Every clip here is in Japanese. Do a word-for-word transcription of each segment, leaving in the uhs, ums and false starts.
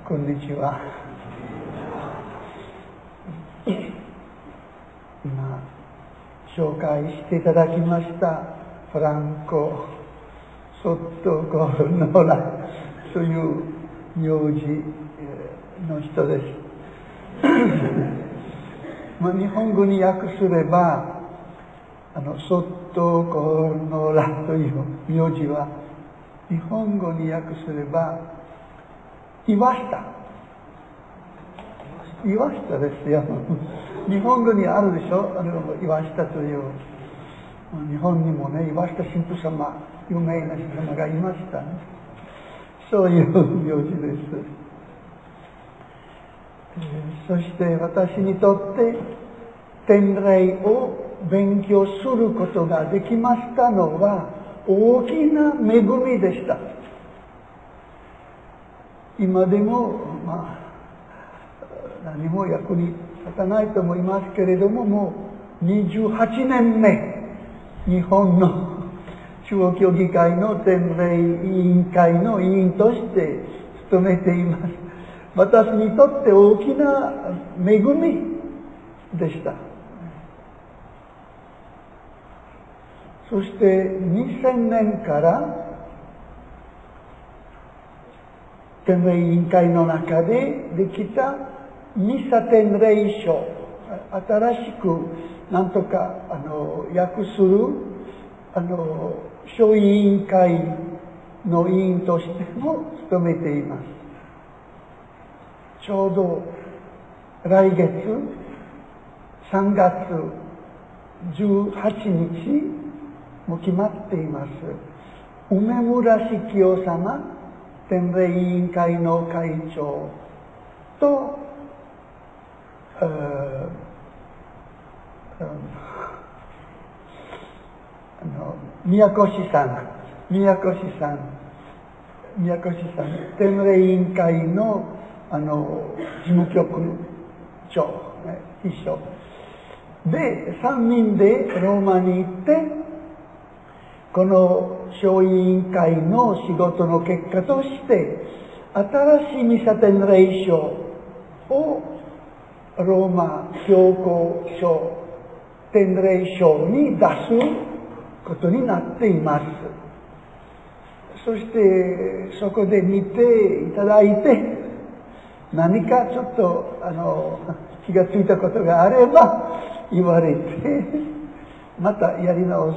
こんにちは。今紹介していただきましたフランコ・ソットゴールノーラという名字の人です。まあ、日本語に訳すればあのソットゴールノーラという名字は日本語に訳すれば岩下岩下ですよ。日本語にあるでしょ、あの岩下という。日本にもね、岩下神父様、有名な人様がいましたね。そういう名字です。えー、そして私にとって天霊を勉強することができましたのは大きな恵みでした。今でもまあ何も役に立たないと思いますけれども、もうにじゅうはちねんめ日本の中央教議会の天霊委員会の委員として務めています。私にとって大きな恵みでした。そしてにせんねんから天霊委員会の中でできたミサ天霊書、新しくなんとかあの訳するあの小委員会の委員としても務めています。ちょうど来月さんがつじゅうはちにちも決まっています。梅村式夫様、天霊委員会の会長と、あの宮越さん、宮越さん、宮越さん、天霊委員会のあの事務局長、ね、秘書でさんにんでローマに行って、この小委員会の仕事の結果として新しいミサ天霊書をローマ教皇書天霊書に出すことになっています。そしてそこで見ていただいて、何かちょっとあの気がついたことがあれば言われて、またやり直して、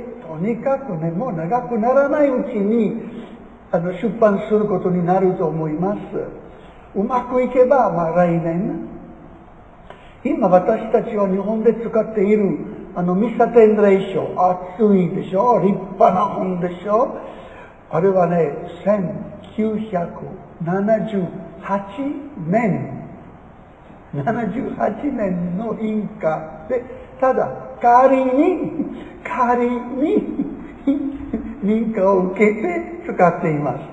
とにかくね、もう長くならないうちにあの出版することになると思います。うまくいけば、まあ来年、今私たちは日本で使っているあのミサ天霊書、厚いでしょ、立派な本でしょ。あれはね、せんきゅうひゃくななじゅうはちねんななじゅうはちねんの印鑑で、ただ代わりに代わりに認可を受けて使っています。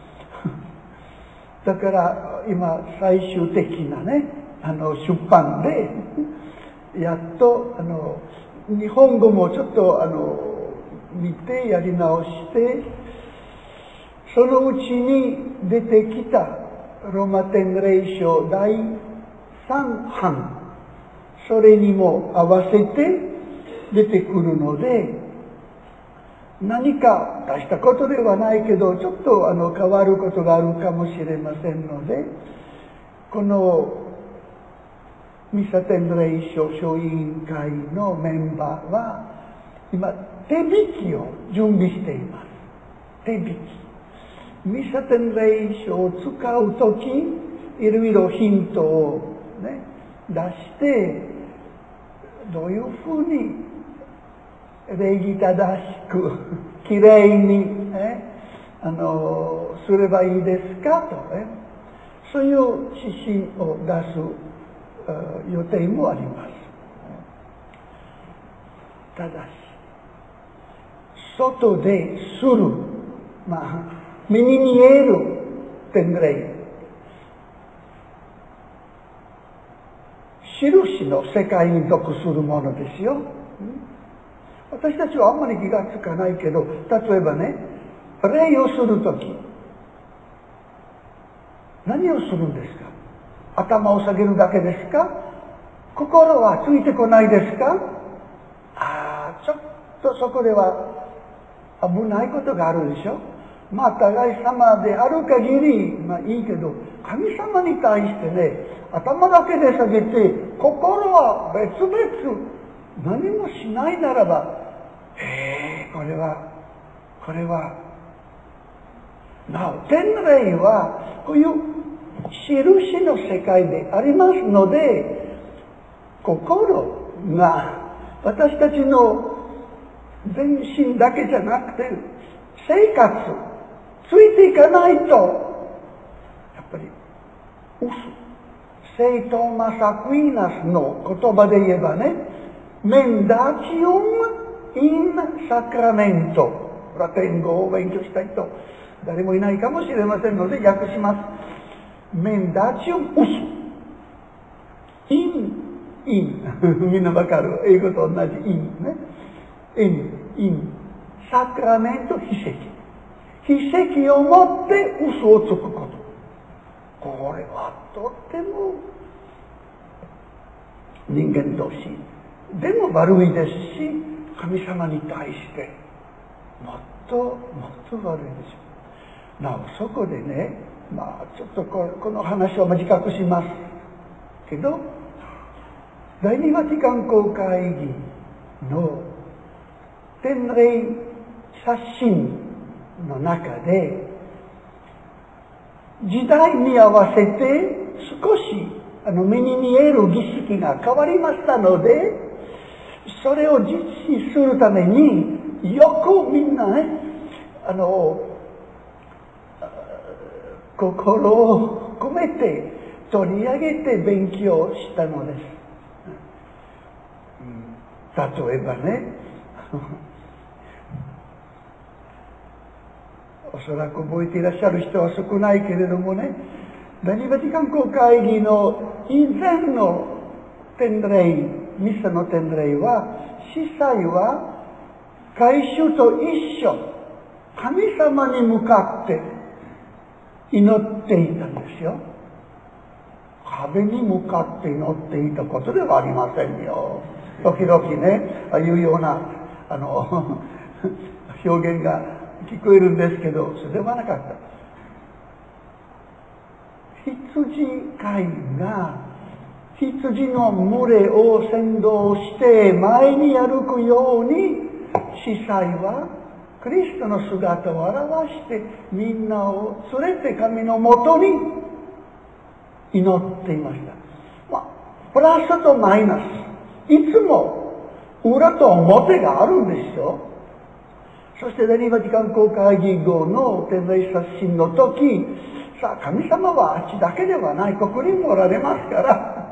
だから今最終的なね、あの出版でやっとあの日本語もちょっとあの見てやり直して、そのうちに出てきたローマ天霊書だいさんはん、それにも合わせて出てくるので、何か大したことではないけどちょっとあの変わることがあるかもしれませんので、このミサ天霊書小委員会のメンバーは今手引きを準備しています。手引き、ミサ天霊書を使うときいろいろヒントを、ね、出して、どういうふうに礼儀正しくきれいに、ね、あのすればいいですかと、ね、そういう指針を出す予定もあります。ただし外でする、まあ目に見える天霊、印の世界に属するものですよ。私たちはあんまり気がつかないけど、例えばね、礼をするとき、 何をするんですか？頭を下げるだけですか？心はついてこないですか？ああ、ちょっとそこでは危ないことがあるでしょ。まあ互い様である限り、まあいいけど、神様に対してね、頭だけで下げて、心は別々、何もしないならば、えー、これは、これは、なお、天霊は、こういう印の世界でありますので、心が私たちの全身だけじゃなくて、生活、ついていかないと、やっぱり、嘘。聖トーマス・アクイナスの言葉で言えばね、Mendacium in Sacramento。ラテン語を勉強したいと、誰もいないかもしれませんので、訳します。Mendacium us。in, in。みんなわかる。英語と同じ in ね。in, in。サクラメント、秘跡。秘跡をもって嘘をつくこと。これはとっても人間同士でも悪いですし、神様に対してもっともっと悪いでしょう。なおそこでね、まあちょっとここの話を短くしますけど、第二バティカン公会議の天霊刷新の中で、時代に合わせて少しあの目に見える儀式が変わりましたので、それを実施するためによくみんなね、あの心を込めて取り上げて勉強したのです。例えばね、おそらく覚えていらっしゃる人は少ないけれどもね、第二バティカン公会議の以前の天霊、ミサの天霊は、司祭は改宗と一緒、神様に向かって祈っていたんですよ。壁に向かって祈っていたことではありませんよ。時々ね、ああいうようなあの表現が聞こえるんですけど、それではなかった。羊飼いが羊の群れを先導して前に歩くように、司祭はクリストの姿を表してみんなを連れて神のもとに祈っていました。まあ、プラスとマイナス、いつも裏と表があるんですよ。そして第二バティカン公会議後の天霊刷新の時、さあ神様はあっちだけではない、ここにもおられますから、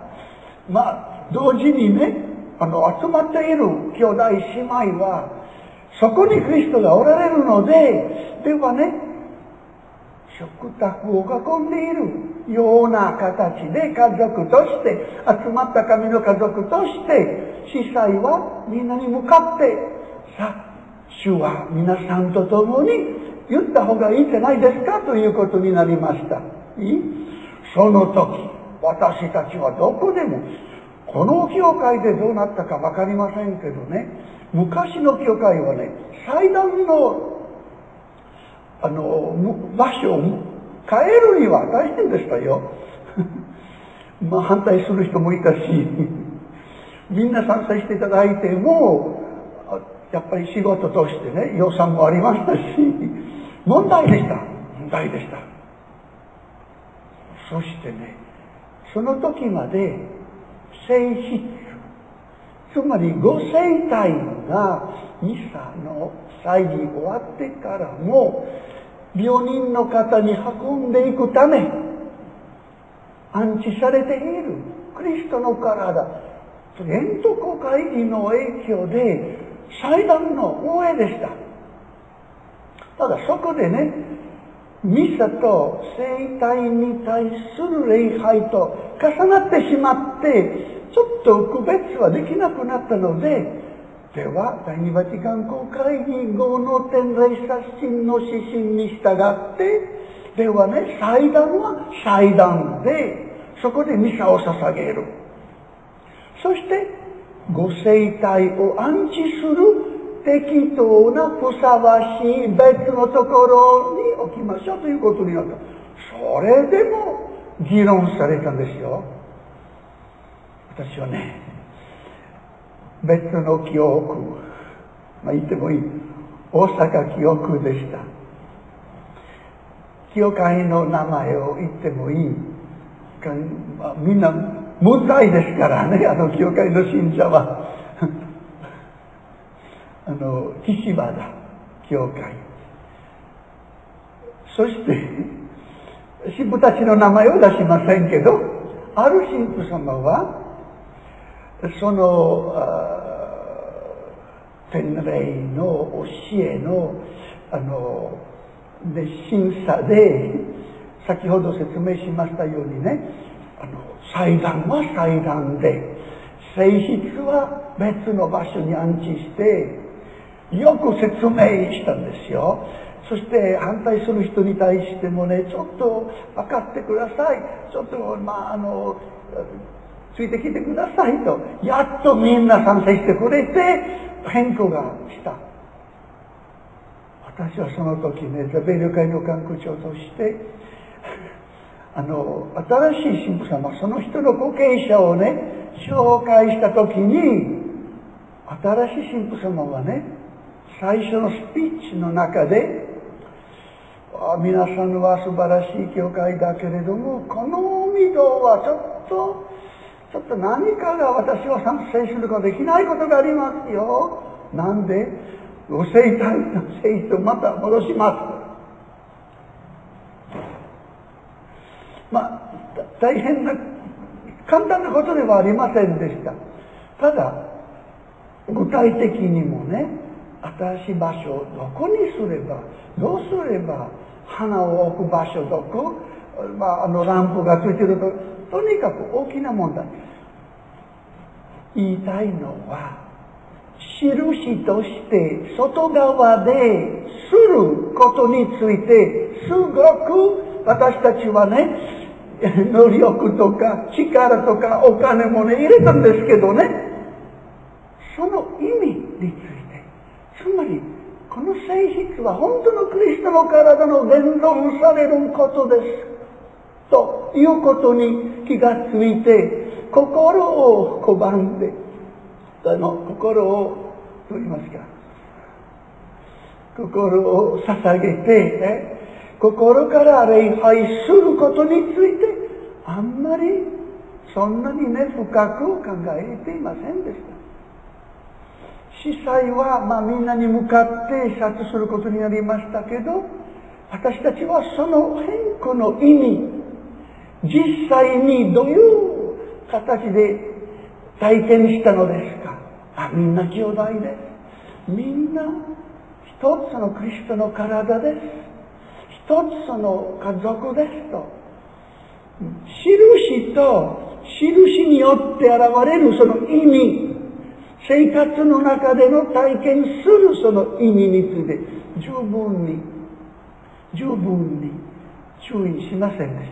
まあ同時にね、あの集まっている兄弟姉妹はそこにクリストがおられるので、ではね、食卓を囲んでいるような形で家族として集まった神の家族として、司祭はみんなに向かって、さあ主は皆さんと共に言った方がいいんじゃないですかということになりました。いい？その時、私たちはどこでも、この教会でどうなったかわかりませんけどね、昔の教会はね、祭壇のあの場所を変えるには大変でしたよ。まあ反対する人もいたし、みんな賛成していただいても、やっぱり仕事としてね、予算もありましたし、問題でした。問題でした。そしてね、その時まで、聖室、つまりご聖体がミサの祭儀終わってからも、病人の方に運んでいくため、安置されているクリストの体、レント公会議の影響で、祭壇の上でした。ただそこでね、ミサと聖体に対する礼拝と重なってしまって、ちょっと区別はできなくなったので、では第二バティカン公会議後の天霊刷新の指針に従って、 ではね、祭壇は祭壇で、そこでミサを捧げる。そして、ご聖体を安置する適当なふさわしい別のところに置きましょうということになった。それでも議論されたんですよ。私はね、別の記憶、まあ言ってもいい、大阪記憶でした。教会の名前を言ってもいい。まあ、みんな無罪ですからね、あの教会の信者は。あの、岸和田教会。そして、神父たちの名前を出しませんけど、ある神父様は、その、天霊の教えの、あの、で審査で、先ほど説明しましたようにね、あの、祭壇は祭壇で、聖室は別の場所に安置して、よく説明したんですよ。そして反対する人に対してもね、ちょっと分かってください。ちょっと、まあ、あの、ついてきてくださいと、やっとみんな賛成してくれて、変更がした。私はその時ね、ザベリュ会の関係長として、あの、新しい神父様、その人の後継者をね、紹介した時に、新しい神父様はね、最初のスピーチの中で、皆さんは素晴らしい教会だけれども、この御堂はちょっと、ちょっと何かが私は賛成することができないことがありますよ。なんで、ご聖体の聖室をまた戻します。まあ、大変な、簡単なことではありませんでした。ただ、具体的にもね、新しい場所をどこにすれば、どうすれば、花を置く場所どこ、まあ、あのランプがついてると、とにかく大きな問題。言いたいのは、印として外側ですることについて、すごく私たちはね、能力とか力とかお金もね、入れたんですけどね、その意味について、つまり、この聖室は本当のクリストの体の伝道されることです。ということに気がついて、心を拒んで、あの、心を、と言いますか、心を捧げて、ね、心から礼拝することについて、あんまりそんなにね、深く考えていませんでした。司祭は、まあみんなに向かって視察することになりましたけど、私たちはその変更の意味、実際にどういう形で体験したのですか。あ、みんな兄弟です。みんな一つのクリストの体です。一つの家族ですと。印と印によって現れるその意味、生活の中での体験するその意味について十分に十分に注意しませんでした。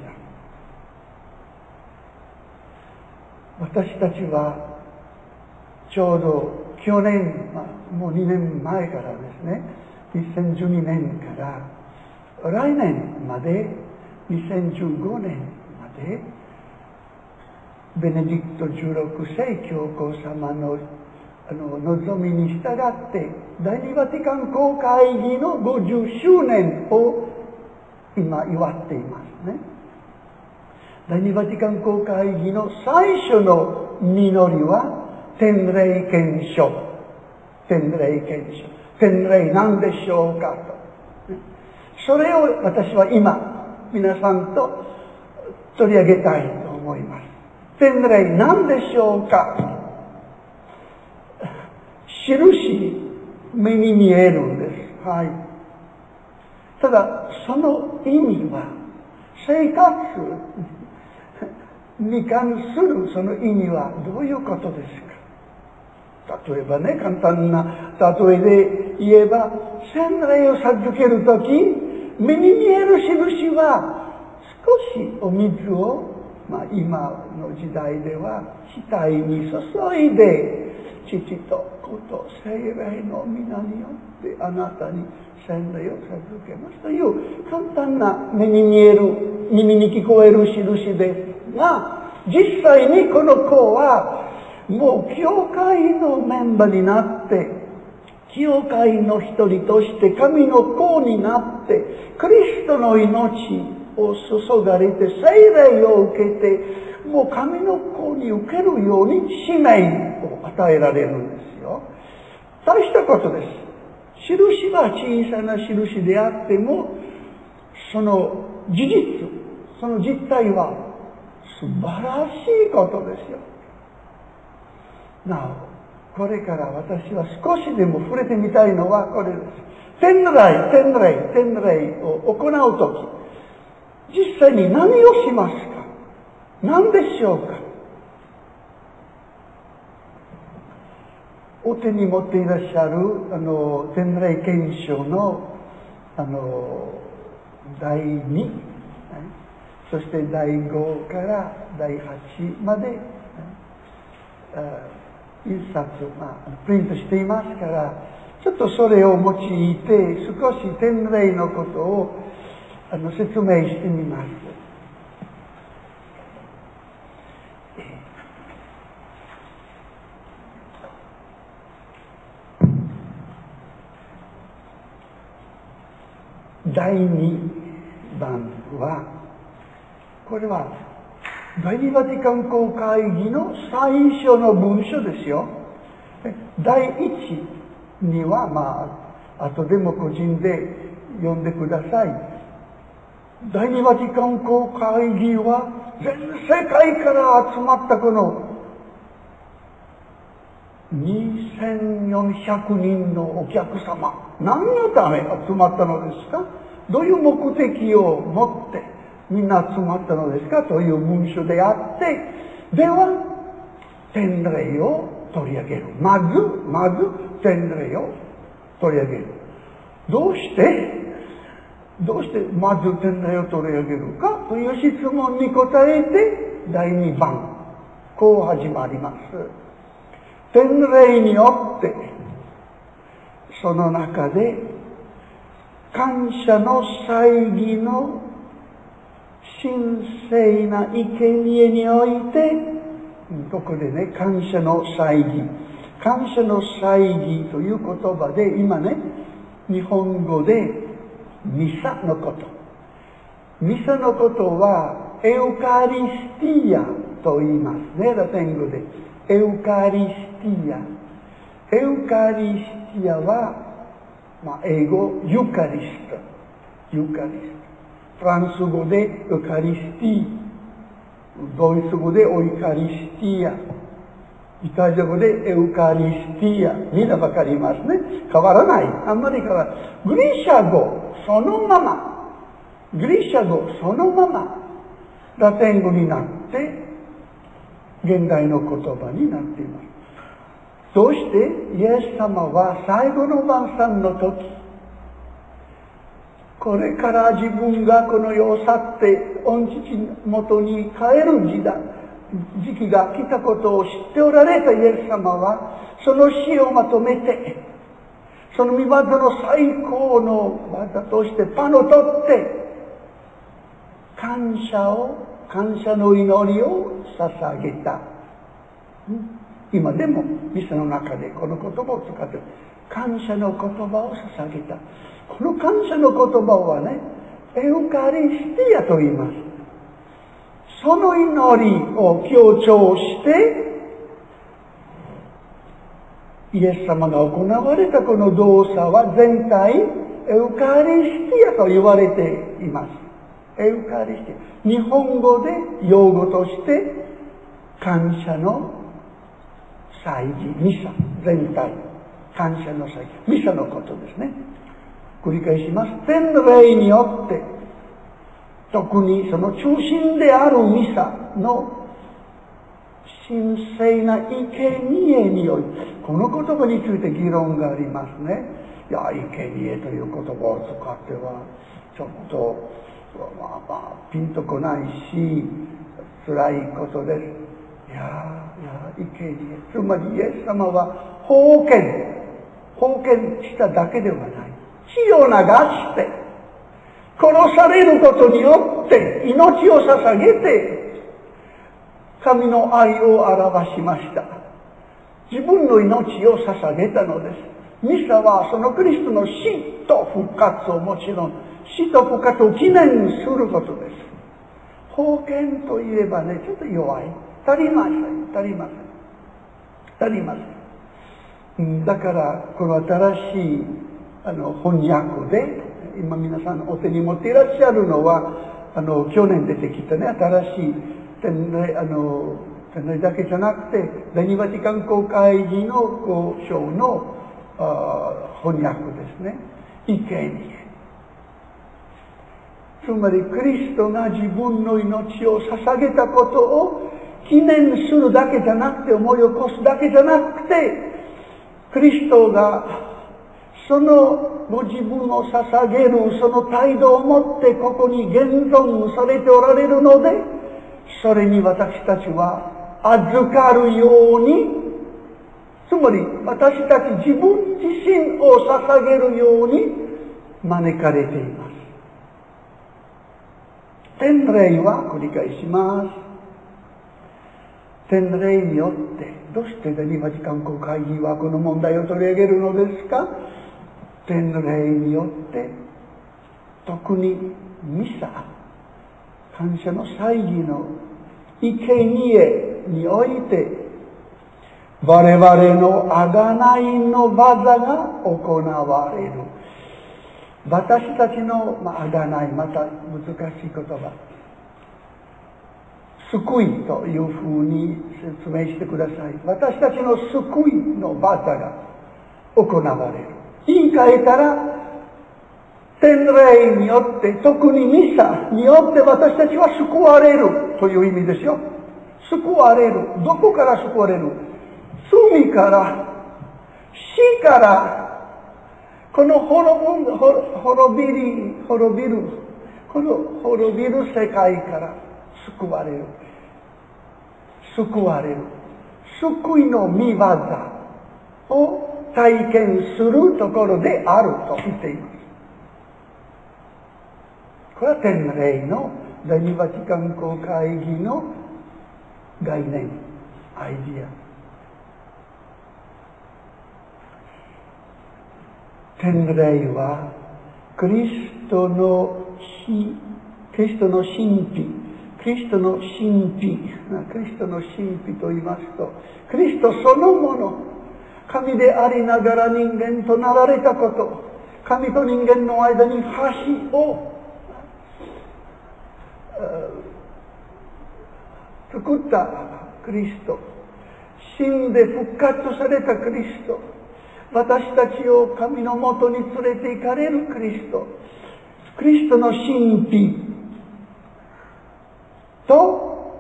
私たちはちょうど去年、まあ、もうにねんまえからですね、にせんじゅうにねんから来年までにせんじゅうごねんまでベネディクトじゅうろくせい教皇様のあの望みに従って第二バティカン公会議のごじゅっしゅうねんを今祝っていますね。第二バティカン公会議の最初の実りは天霊憲書、天霊憲書、天霊なんでしょうかと、それを私は今皆さんと取り上げたいと思います。天霊なんでしょうか。印、目に見えるんです。はい。ただ、その意味は、生活に関するその意味はどういうことですか。例えばね、簡単な例えで言えば、洗礼を授けるとき、 目に見える印は少しお水を、まあ、今の時代では額に注いで、父と子と聖霊の皆によってあなたに洗礼を授けますという簡単な目に見える、耳に聞こえる印ですが、実際にこの子はもう教会のメンバーになって、教会の一人として神の子になって、クリストの命を注がれて聖霊を受けて、もう神の子に受けるように使命を与えられるんですよ。大したことです。印は小さな印であっても、その事実、その実態は素晴らしいことですよ。なお、これから私は少しでも触れてみたいのはこれです。天礼、天礼、天礼を行うとき、実際に何をしますか？何でしょうか？お手に持っていらっしゃるあの天礼憲章のあのだいに、そしてだいごからだいはちまで一冊、まあ、プリントしていますから、ちょっとそれを用いて少し天礼のことをあの説明してみます。だいにばんは、これは第二バティカン公会議の最初の文書ですよ。だいいちには、まあ、後でも個人で読んでください。第二バティカン公会議は全世界から集まったこのにせんよんひゃくにんのお客様、何のため集まったのですか？どういう目的を持ってみんな集まったのですかという文書であって、では天礼を取り上げる。まずまず天礼を取り上げる。どうしてどうしてまず天礼を取り上げるかという質問に答えて、だいにばんこう始まります。天礼によってその中で感謝の祭儀の神聖な生贄において、ここでね、感謝の祭儀、感謝の祭儀という言葉で、今ね、日本語でミサのこと。ミサのことはエウカリスティアと言いますね、ラテン語で。エウカリスティア。エウカリスティアは、まあ、英語、ユカリスト。ユカリスト。フランス語でエウカリスティ。ドイツ語でオイカリスティア。イタリア語でエウカリスティア。みんなわかりますね。変わらない。あんまり変わらない。グリシャ語、そのまま。グリシャ語、そのまま。ラテン語になって、現代の言葉になっています。どうしてイエス様は最後の晩餐の時、これから自分がこの世を去って御父元に帰る時代、時期が来たことを知っておられたイエス様は、その死をまとめて、その御業の最高の技としてパンを取って、感謝を、感謝の祈りを捧げた。今でもミサの中でこの言葉を使っている。感謝の言葉を捧げた。この感謝の言葉はね、エウカリスティアと言います。その祈りを強調して、イエス様が行われたこの動作は全体エウカリスティアと言われています。エウカリスティア。日本語で用語として感謝の祭儀、ミサ全体、感謝の祭儀、ミサのことですね。繰り返します。天礼によって、特にその中心であるミサの神聖な生贄により、この言葉について議論がありますね。いや、生贄という言葉を使っては、ちちょっと、まあまあ、ピンとこないし、辛いことです。いやいや、生贄。つまり、イエス様は封建、封建しただけではない。血を流して、殺されることによって命を捧げて、神の愛を表しました。自分の命を捧げたのです。ミサはそのクリストの死と復活をもちろん、死と復活を記念することです。封建といえばね、ちょっと弱い。足りません。足りません。足りません。だから、この新しいあの翻訳で、今皆さんお手に持っていらっしゃるのは、あの、去年出てきたね、新しい典礼、あの、典礼だけじゃなくて、第二バチカン公会議の交渉の翻訳ですね。生贄。つまり、クリストが自分の命を捧げたことを記念するだけじゃなくて、思い起こすだけじゃなくて、クリストがそのご自分を捧げるその態度を持ってここに現存されておられるので、それに私たちは預かるように、つまり私たち自分自身を捧げるように招かれています。典礼は繰り返します。典礼によって、どうして第二バチカン公会議はこの問題を取り上げるのですか？典礼によって、特にミサ、感謝の祭儀の生贄において、我々の贖いの技が行われる。私たちの、まあ、贖い、また難しい言葉。救いというふうに説明してください。私たちの救いの技が行われる。言い換えたら、典礼によって、特にミサによって私たちは救われるという意味ですよ。救われる。どこから救われる？罪から、死から、この滅ぶ、滅びり、滅びる、この滅びる世界から救われる。救われる。救いの御業を体験するところであると言っています。これは典礼の第二バチカン公会議の概念、アイディア。典礼はクリストの死、クリストの神秘、クリストの神秘、クリストの神秘と言いますと、クリストそのもの、神でありながら人間となられたこと、神と人間の間に橋を作ったクリスト、死んで復活されたクリスト、私たちを神のもとに連れて行かれるクリスト、クリストの神秘と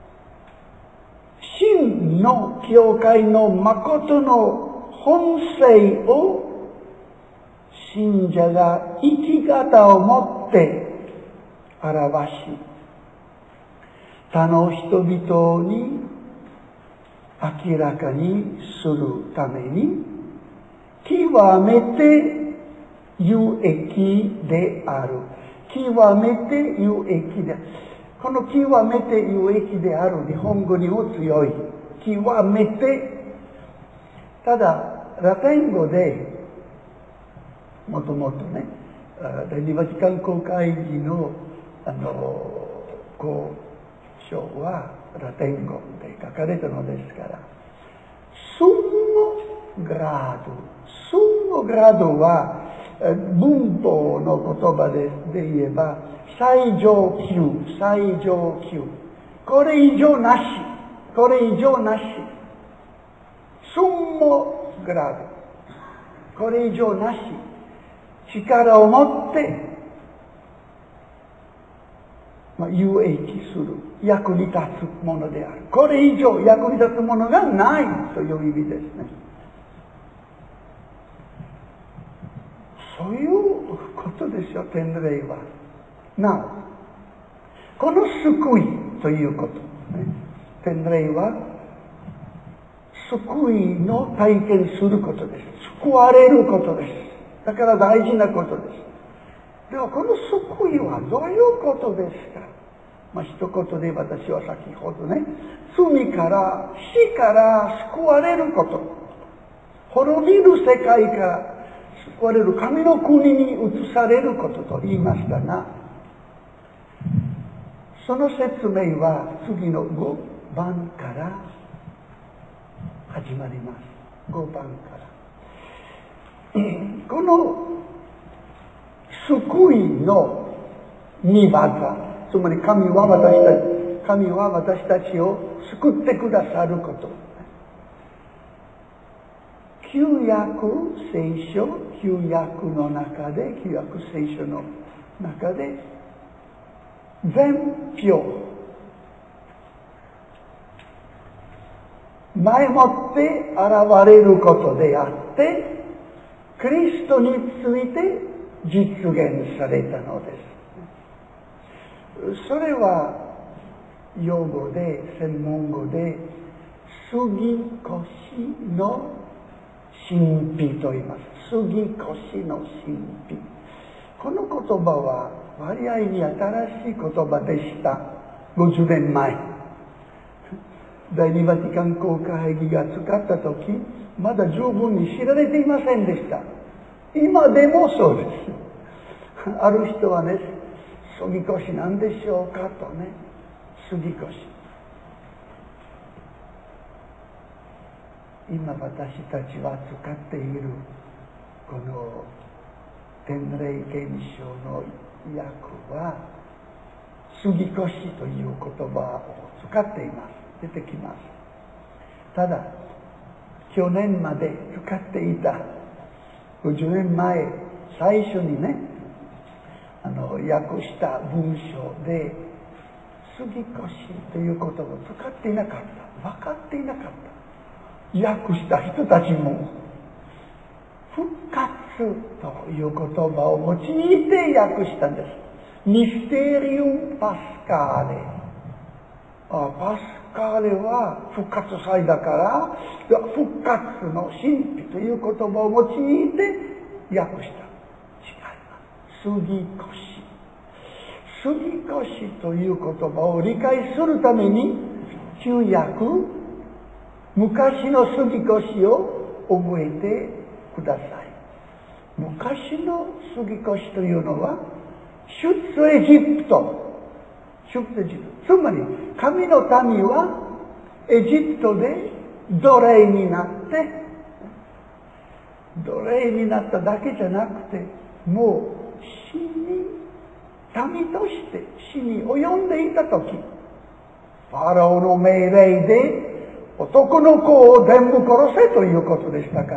真の教会の誠の本性を信者が生き方をもって表し、他の人々に明らかにするために極めて有益である。極めて有益である。この極めて有益である、日本語にも強い。極めて。ただ、ラテン語で、もともとね、第二バチカン公会議の、あの、交渉はラテン語で書かれたのですから、summo grado。summo gradoは、文法の言葉で言えば、最上級、最上級。これ以上なし。これ以上なし。summo grado。これ以上なし。力を持って、まあ、有益する。役に立つものである。これ以上役に立つものがないという意味ですね。そういうことでししょ、天霊は。なお、この救いということ、ね、天霊は救いの体験することです。救われることです。だから大事なことです。ではこの救いはどういうことですか。まあ一言で私は先ほどね、罪から死から救われること、滅びる世界から救われる神の国に移されることと言いましたが、その説明は次のごばんから始まります。ごばんから。この救いの見業、つまり神は私たち、神は私たちを救ってくださること。旧約聖書、旧約の中で、旧約聖書の中で、全表、前もって現れることであって、キリストについて実現されたのです。それは用語で、専門語で、杉越の神秘と言います。杉越の神秘。この言葉は割合に新しい言葉でした。ごじゅうねんまえ。第二バティカン公会議が使ったとき、まだ十分に知られていませんでした。今でもそうです。ある人はね、杉越なんでしょうかとね、杉越。今私たちは使っているこの天霊現象の訳は杉越という言葉を使っています。出てきます。ただ去年まで使っていたごじゅうねんまえ最初にね、あの訳した文章で杉越という言葉を使っていなかった。分かっていなかった。訳した人たちも復活という言葉を用いて訳したんです。ミステリウムパスカーレ。あ、パスカーレは復活祭だから、復活の神秘という言葉を用いて訳した。違います。杉越。杉越という言葉を理解するために、旧約、昔の杉越を覚えてください。昔の杉越というのは、出エジプト。出エジプト。つまり、神の民はエジプトで奴隷になって、奴隷になっただけじゃなくて、もう死に、民として死に及んでいたとき、ファラオの命令で男の子を全部殺せということでしたから、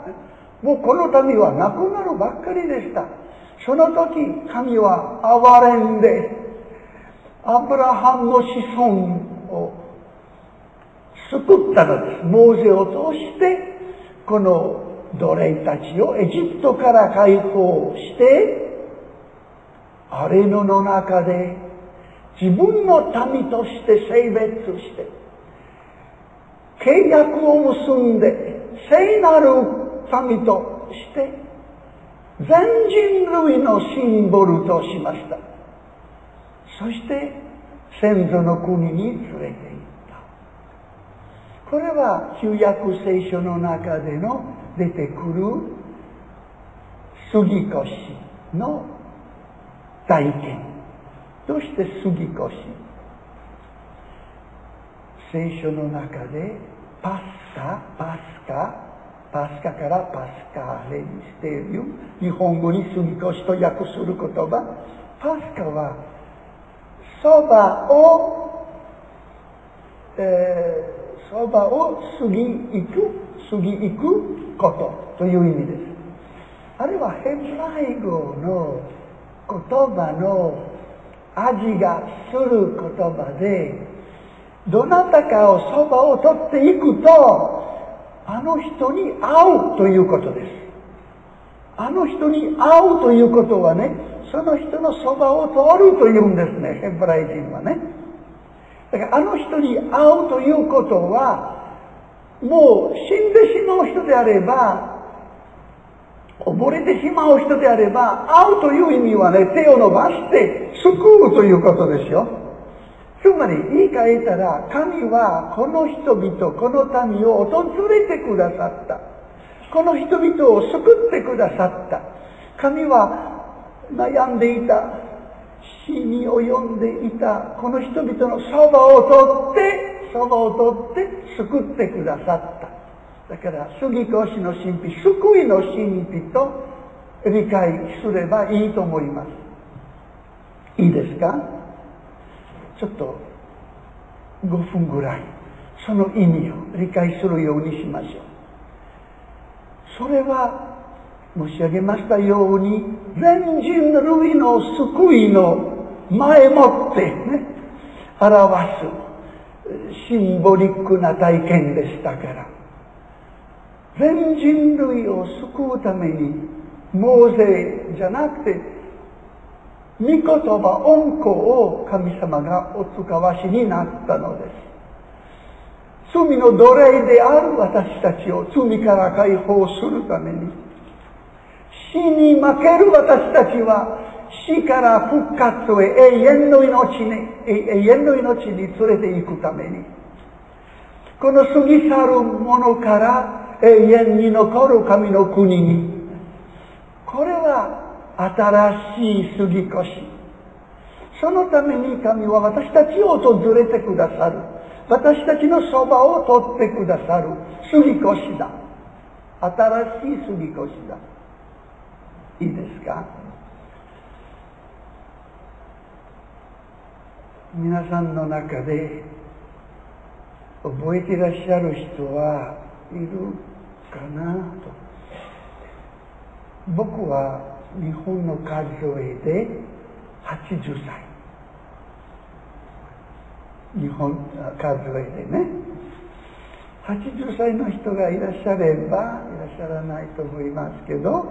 もうこの民は亡くなるばっかりでした。その時、神は憐れんで、アブラハムの子孫を救ったのです。モーゼを通して、この奴隷たちをエジプトから解放して、アレノの中で自分の民として性別して、契約を結んで、聖なる民として、全人類のシンボルとしました。そして先祖の国に連れて行った。これは旧約聖書の中での出てくる杉越の体験。どうして杉越？聖書の中でパスカ、パスカ、パスカからパスカーレにしている日本語に杉越と訳する言葉。パスカはそばを、えー、そばを過ぎ行く、過ぎ行くことという意味です。あれはヘブライ語の言葉の味がする言葉で、どなたかをそばを取っていくと、あの人に会うということです。あの人に会うということはね、 その人のそばを通るというんですね、ヘブライ人はね。だからあの人に会うということは、もう死んでしまう人であれば、溺れてしまう人であれば、会うという意味はね、手を伸ばして救うということですよ。つまり言い換えたら、神はこの人々、この民を訪れてくださった。この人々を救ってくださった。神は悩んでいた、死に及んでいたこの人々のそばを取ってそばを取って救ってくださった。だから杉越の神秘、救いの神秘と理解すればいいと思います。いいですか？ちょっとごふんぐらいその意味を理解するようにしましょう。それは申し上げましたように、全人類の救いの前もってね、表すシンボリックな体験でしたから、全人類を救うために、モーゼじゃなくて、御言葉、恩子を神様がお使わしになったのです。罪の奴隷である私たちを罪から解放するために、死に負ける私たちは死から復活へ、永遠の命に、永遠の命に連れて行くために、この過ぎ去るものから永遠に残る神の国に、これは新しい杉越。そのために神は私たちを訪れてくださる。私たちのそばを取ってくださる杉越だ。新しい杉越だ。いいですか？皆さんの中で覚えていらっしゃる人はいるかなと。僕は日本の数えではちじゅっさい。日本数えでね。はちじゅっさいの人がいらっしゃれば、いらっしゃらないと思いますけど、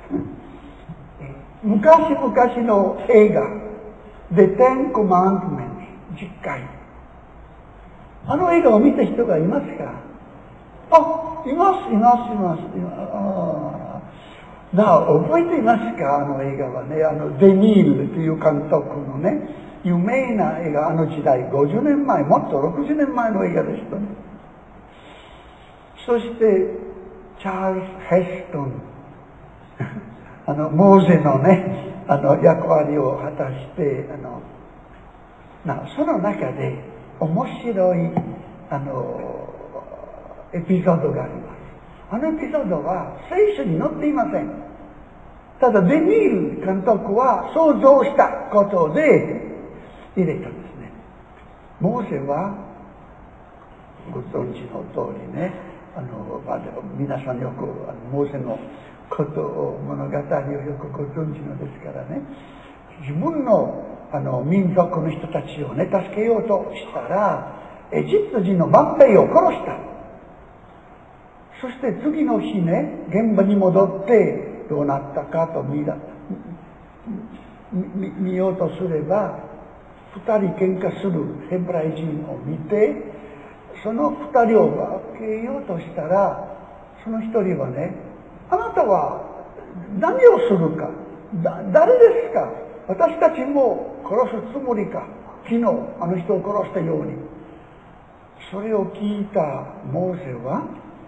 昔々の映画、The Ten Commandments、じゅっかい。あの映画を見た人がいますか？あ、います、います、います。あなあ、覚えていますか？あの映画はね、あの、デニールという監督のね、有名な映画、あの時代、ごじゅうねんまえ、もっとろくじゅうねんまえの映画でしたね。そして、チャールズ・ヘストン、あの、モーゼのね、あの、役割を果たして、あの、なその中で、面白い、あの、エピソードがあります。あのエピソードは聖書に載っていません。ただデニール監督は想像したことで入れたんですね。モーセはご存知の通りね、あの、まあ、皆さんよくあのモーセのことを物語をよくご存知のですからね、自分のあの民族の人たちをね助けようとしたらエジプト人の万兵を殺した。そして次の日ね、現場に戻ってどうなったかと 見, ら 見, 見ようとすれば、二人喧嘩するヘブライ人を見て、その二人を分けようとしたら、その一人はね、あなたは何をするか、だ誰ですか、私たちも殺すつもりか、昨日あの人を殺したように。それを聞いたモーセは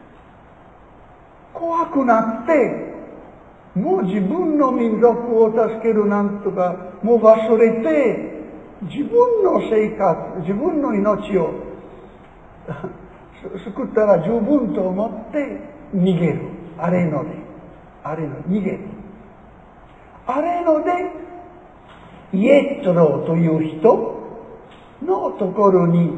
怖くなって、もう自分の民族を助けるなんとかもう忘れて、自分の生活、自分の命を救ったら十分と思って逃げる。あれのであれの逃げるあれのでイエトロという人のところに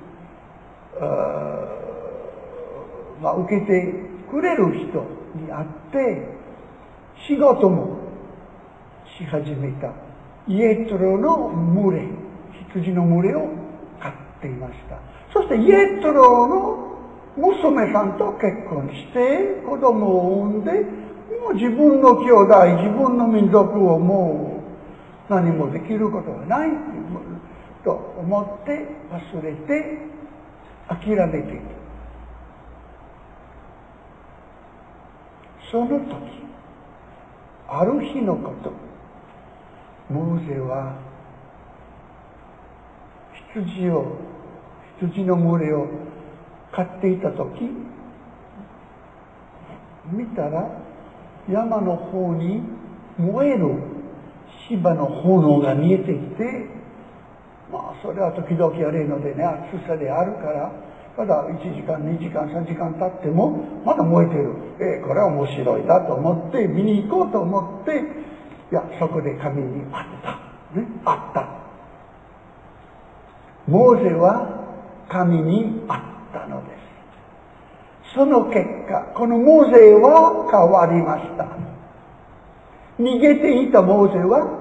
あ、まあ、受けてくれる人に会って仕事もし始めた。イエトロの群れ、羊の群れを飼っていました。そしてイエトロの娘さんと結婚して子供を産んで、もう自分の兄弟、自分の民族をも何もできることはないと思って忘れて諦めている。その時、ある日のこと、モーゼは羊を羊の群れを飼っていた時、見たら山の方に燃える芝の炎が見えてきて、まあそれは時々あるのでね、暑さであるから、ただいちじかんにじかんさんじかん経ってもまだ燃えてる。えー、これは面白いだと思って見に行こうと思って、いやそこで神に会ったね、会った。モーゼは神に会ったのです。その結果、このモーゼは変わりました。逃げていたモーゼは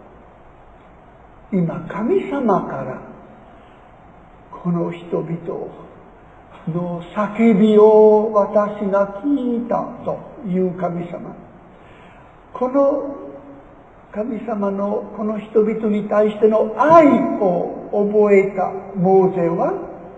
今神様からこの人々の叫びを私が聞いたという神様、この神様のこの人々に対しての愛を覚えたモーゼは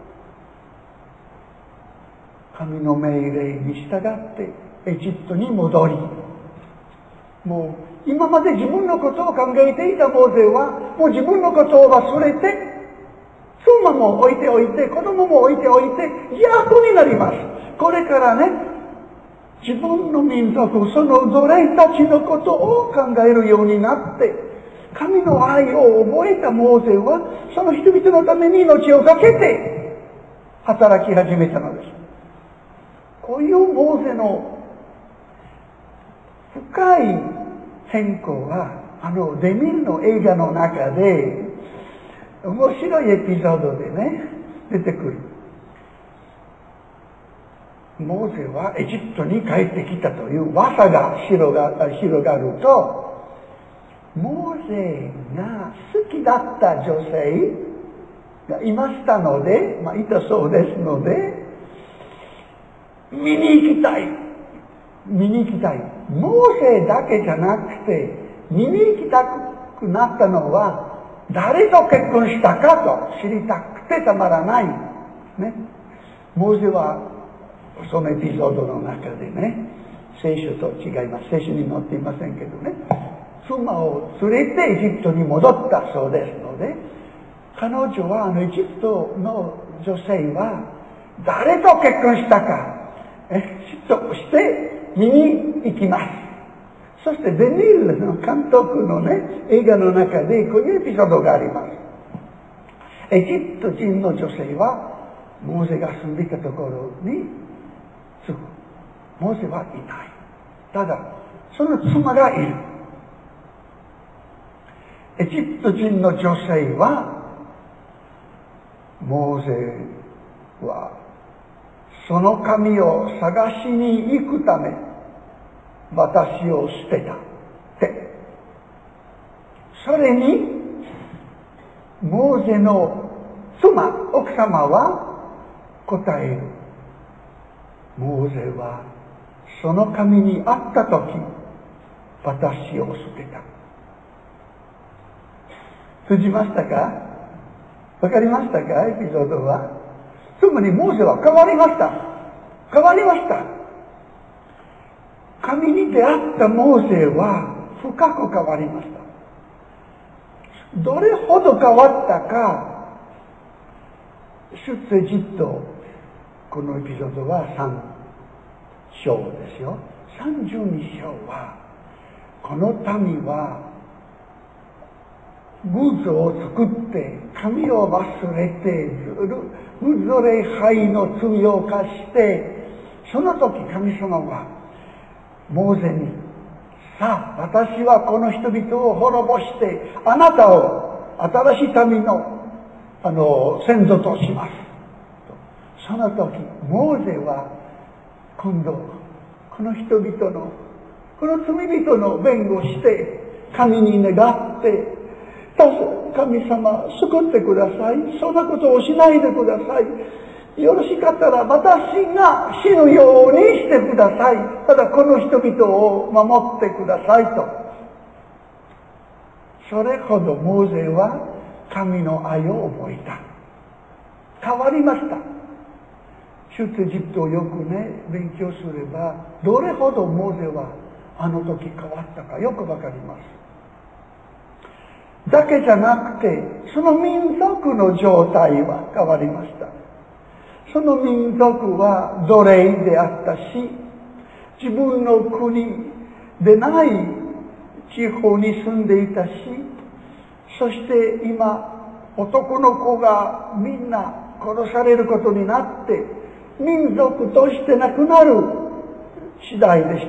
神の命令に従ってエジプトに戻り、もう今まで自分のことを考えていたモーゼはもう自分のことを忘れて、妻も置いておいて子供も置いておいて逆になります。これからね、自分の民族その奴隷たちのことを考えるようになって、神の愛を覚えたモーゼはその人々のために命を懸けて働き始めたのです。こういうモーゼの深い変更はあのデミルの映画の中で面白いエピソードでね出てくる。モーゼはエジプトに帰ってきたという噂が広がると、モーゼが好きだった女性がいましたので、まあ、いたそうですので、見に行きたい見に行きたいモーゼだけじゃなくて、見に行きたくなったのは誰と結婚したかと知りたくてたまらない、ね、モーゼはそのエピソードの中でね、聖書と違います。聖書に載っていませんけどね、妻を連れてエジプトに戻ったそうですので、彼女はあのエジプトの女性は誰と結婚したかえ知得して見に行きます。そしてデニールの監督のね映画の中でこういうエピソードがあります。エジプト人の女性はモーゼが住んでいたところにすぐ、モーゼはいない。ただその妻がいる。エジプト人の女性はモーゼはその神を探しに行くため私を捨てたって。それにモーゼの妻奥様は答える。モーゼはその神に会ったとき私を捨てた。通じましたか？わかりましたか？エピソードは。つまりモーゼは変わりました。変わりました。神に出会ったモーゼは深く変わりました。どれほど変わったか、出エジプト、このエピソードはさん章ですよ。さんじゅうに章はこの民は偶像を作って神を忘れて偶像礼拝の罪を犯して、その時神様はモーゼに、さあ私はこの人々を滅ぼしてあなたを新しい民のあの先祖としますと。その時モーゼは今度この人々のこの罪人の弁護して神に願って、神様救ってください、そんなことをしないでください、よろしかったら私が死ぬようにしてください、ただこの人々を守ってくださいとそれほどモーゼは神の愛を覚えた。変わりました。出エジプトをよくね勉強すれば、どれほどモーゼはあの時変わったかよくわかります。だけじゃなくて、その民族の状態は変わりました。その民族は奴隷であったし、自分の国でない地方に住んでいたし、そして今男の子がみんな殺されることになって民族としてなくなる次第でした。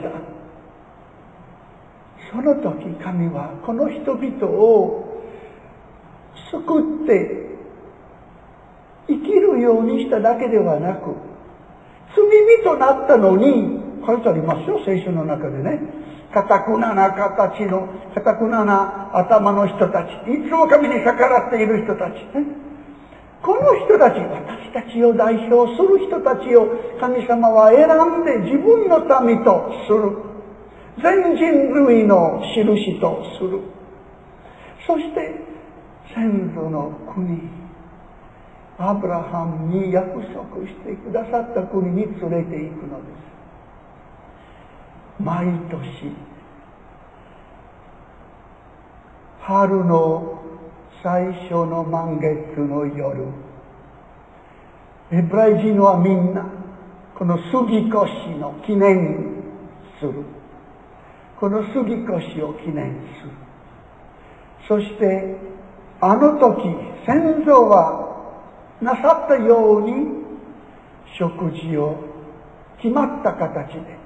その時神はこの人々を救って生きるようにしただけではなく、罪人となったのに、書いてありますよ、聖書の中でね。かたくなな形の、かたくなな頭の人たち、いつも神に逆らっている人たちね。この人たち、私たちを代表する人たちを神様は選んで自分の民とする。全人類の印とする。そして先祖の国、アブラハムに約束してくださった国に連れて行くのです。毎年春の最初の満月の夜、ヘブライ人はみんなこの杉越の記念する。この杉越を記念する。そしてあの時先祖はなさったように食事を決まった形で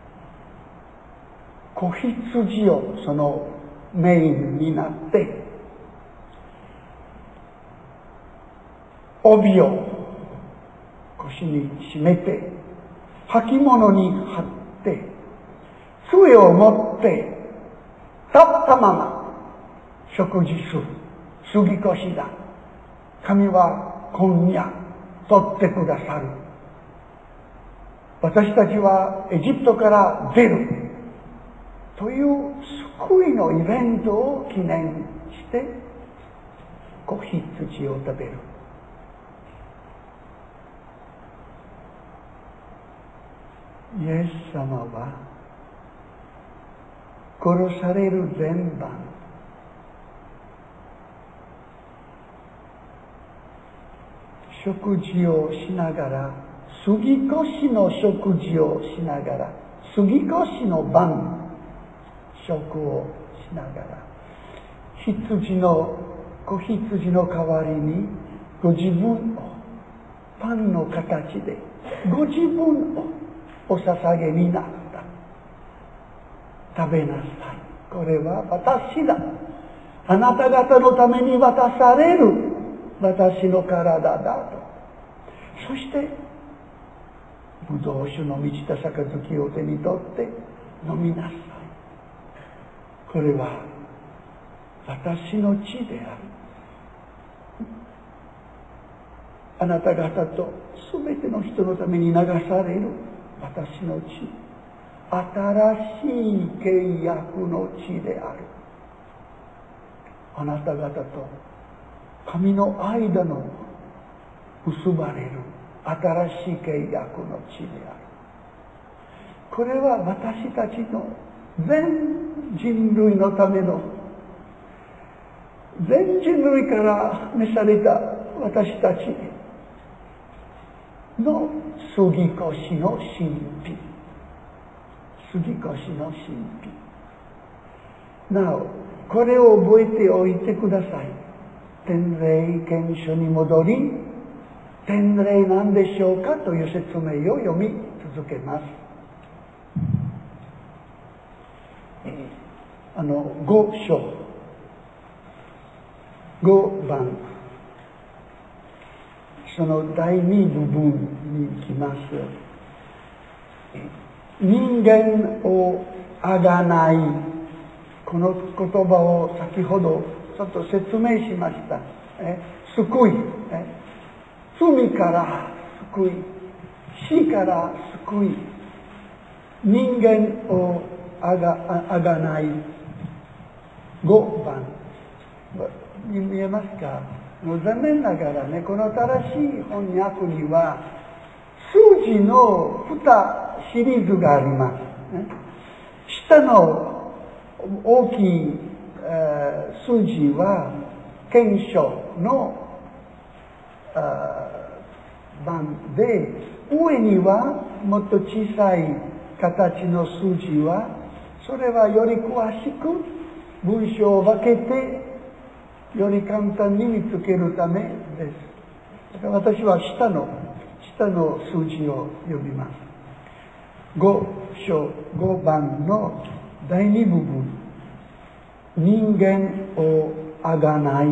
子羊をそのメインになって帯を腰に締めて履物に貼って杖を持って立ったまま食事する。杉越だ。神は今夜取ってくださる。私たちはエジプトから出るという救いのイベントを記念して子羊を食べる。イエス様は殺される前晩、食事をしながら、杉越の食事をしながら、杉越の晩食をしながら、羊の子羊の代わりにご自分をパンの形でご自分をお捧げになった。食べなさい。これは私だ。あなた方のために渡される私の体だと。そしてブドウ酒の満ちた杯を手に取って飲みなさい。これは私の血である。あなた方とすべての人のために流される私の血、新しい契約の血である。あなた方と神の間の結ばれる新しい契約の血である。これは私たちの全人類のための、全人類から召された私たちの杉越の神秘、杉越の神秘。なお、これを覚えておいてください。典礼憲書に戻り、典礼なんでしょうかという説明を読み続けます。あのご章ごばん、その第二部分に行きます。人間をあがない、この言葉を先ほどちょっと説明しました。え救い、え罪から救い、死から救い、人間をあが、あがない。ごばん、 に見えますか？残念ながらね、この正しい翻訳には数字のにシリーズがあります、ね、下の大きい、えー、数字は検証の番で、上にはもっと小さい形の数字は、それはより詳しく文章を分けてより簡単に見つけるためです。だから私は下の下の数字を読みます。ご章ご番のだいに部分、人間をあがない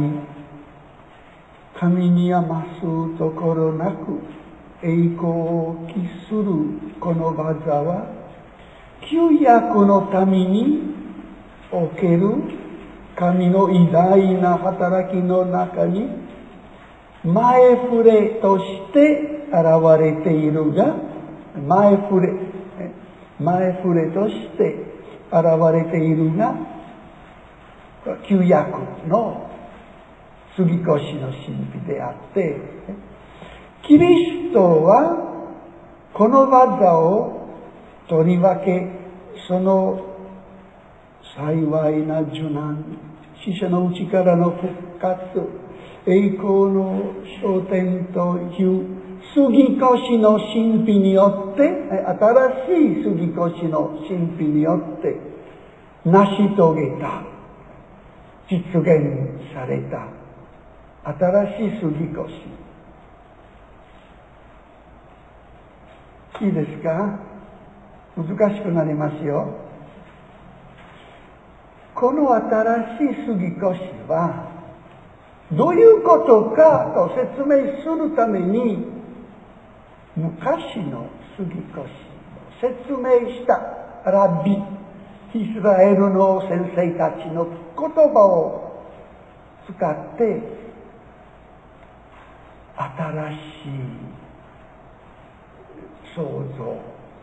神に余すところなく栄光を期するこの技は、旧約のためにおける神の偉大な働きの中に前触れとして現れているが、前触れ前触れとして現れているが、旧約の杉越の神秘であって、キリストはこの技をとりわけその幸いな受難、死者のうちからの復活、栄光の昇天という杉越の神秘によって、新しい杉越の神秘によって成し遂げた、実現された新しい杉越。いいですか？難しくなりますよ。この新しい杉越はどういうことかと説明するために、昔の杉越を説明したラビ、イスラエルの先生たちの言葉を使って新しい創造、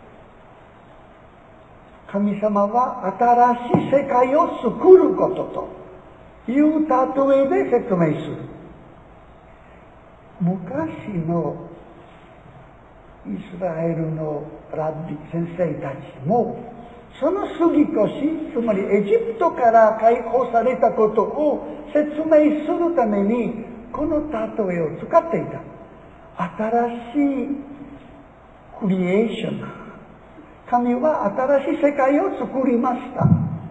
神様は新しい世界を作ることという例えで説明する。昔のイスラエルのラビ先生たちも、その杉越、つまりエジプトから解放されたことを説明するためにこの例えを使っていた。新しいクリエーション、神は新しい世界を作りました。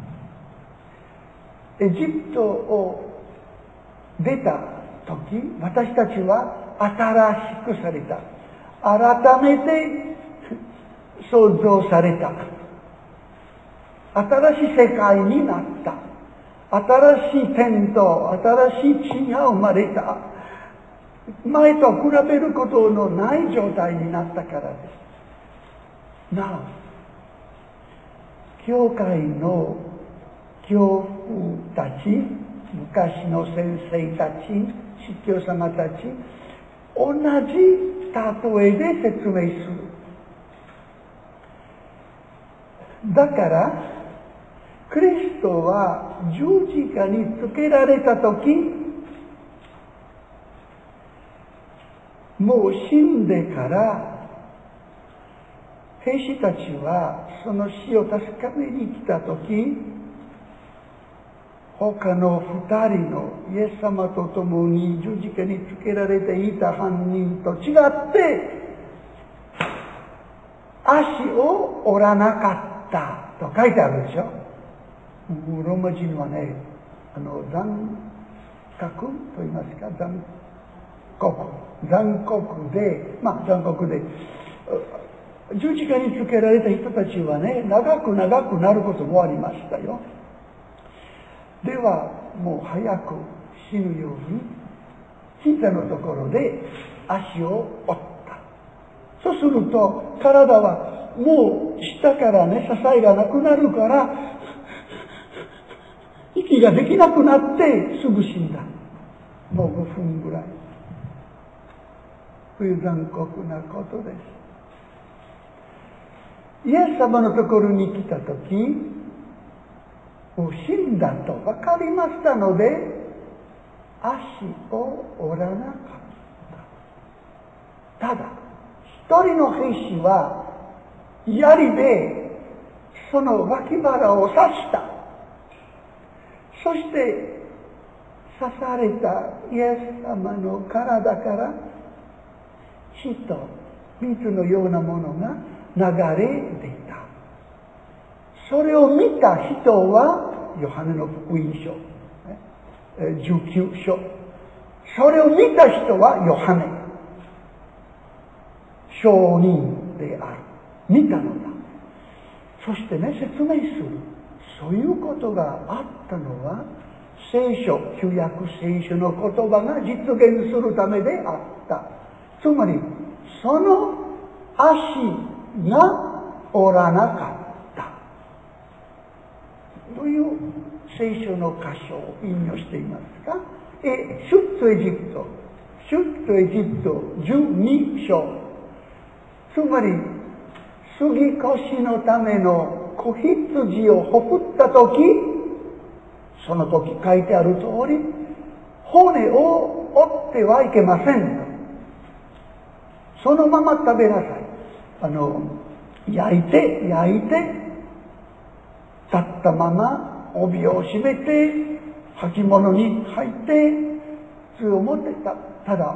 エジプトを出た時、私たちは新しくされた。改めて創造された。新しい世界になった。新しい天と新しい地が生まれた。前と比べることのない状態になったからです。なお、教会の教父たち、昔の先生たち、司教様たち、同じ例えで説明する。だからクリストは十字架につけられたとき、もう死んでから兵士たちはその死を確かめに来たとき、他の二人のイエス様と共に十字架につけられていた犯人と違って足を折らなかったと書いてあるでしょ。ローマ人はね、あの残酷と言いますか、残酷残酷で、まあ残酷で十字架につけられた人たちはね、長く長くなることもありましたよ。ではもう早く死ぬように膝のところで足を折った。そうすると体はもう下からね支えがなくなるから息ができなくなってすぐ死んだ。もうごふんぐらい。という残酷なことです。イエス様のところに来たとき、もう死んだと分かりましたので、 足を折らなかった。ただ一人の兵士は槍でその脇腹を刺した。そして刺されたイエス様の体から血と水のようなものが流れ出た。それを見た人はヨハネの福音書じゅうきゅう章、それを見た人はヨハネ、証人である。見たのだ。そしてね、説明する。そういうことがあったのは聖書、旧約聖書の言葉が実現するためであった。つまりその足が折らなかったという聖書の箇所を引用していますか。え出エジプト出エジプトじゅうに章、つまり杉越のための子羊をほふった時、その時書いてある通り骨を折ってはいけませんと。そのまま食べなさい。あの焼いて焼いて立ったまま帯を締めて履物に入って杖を持ってた。ただ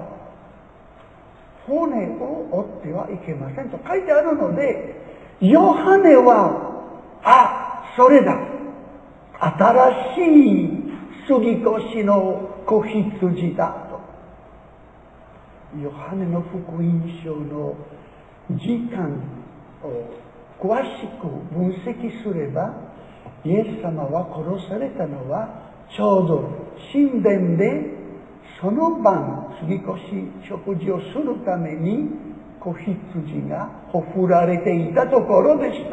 骨を折ってはいけませんと書いてあるので、ヨハネはあ、それだ、新しい杉越の子羊だと。ヨハネの福音書の時間を詳しく分析すれば、イエス様は殺されたのはちょうど神殿でその晩杉越食事をするために子羊がほふられていたところでした。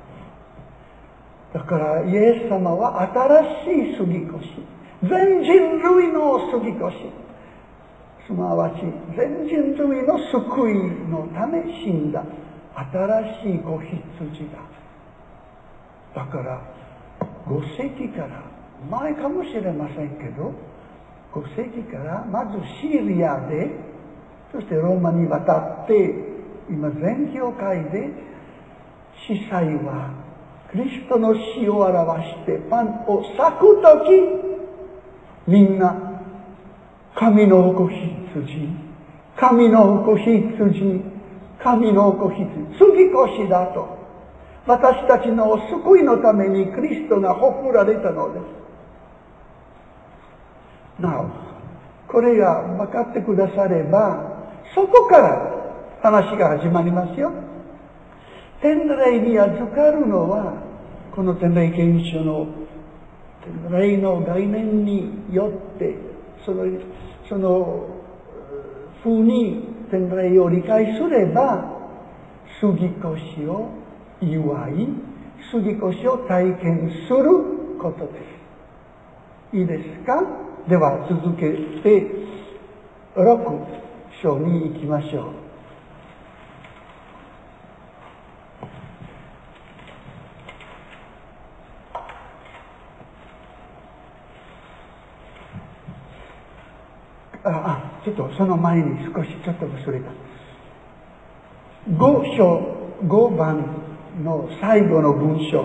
だからイエス様は新しい杉越、全人類の杉越、すなわち全人類の救いのため死んだ新しい子羊だ。だからご世紀から前かもしれませんけど、ご世紀からまずシリアで、そしてローマに渡って、今全教会で司祭はキリストの死を表してパンを裂くとき、みんな神の子羊、神の子羊、神の子羊、杉越だと、私たちの救いのためにキリストがほふられたのです。なお、これが分かってくだされば、そこから話が始まりますよ。天霊に預かるのは、この天霊憲章の天霊の概念によって、その、その風に天霊を理解すれば、杉越を祝い、杉越を体験することです。いいですか？では続けてろく章に行きましょう。ああ、ちょっとその前に少しちょっと忘れた。ご章ご番の最後の文章、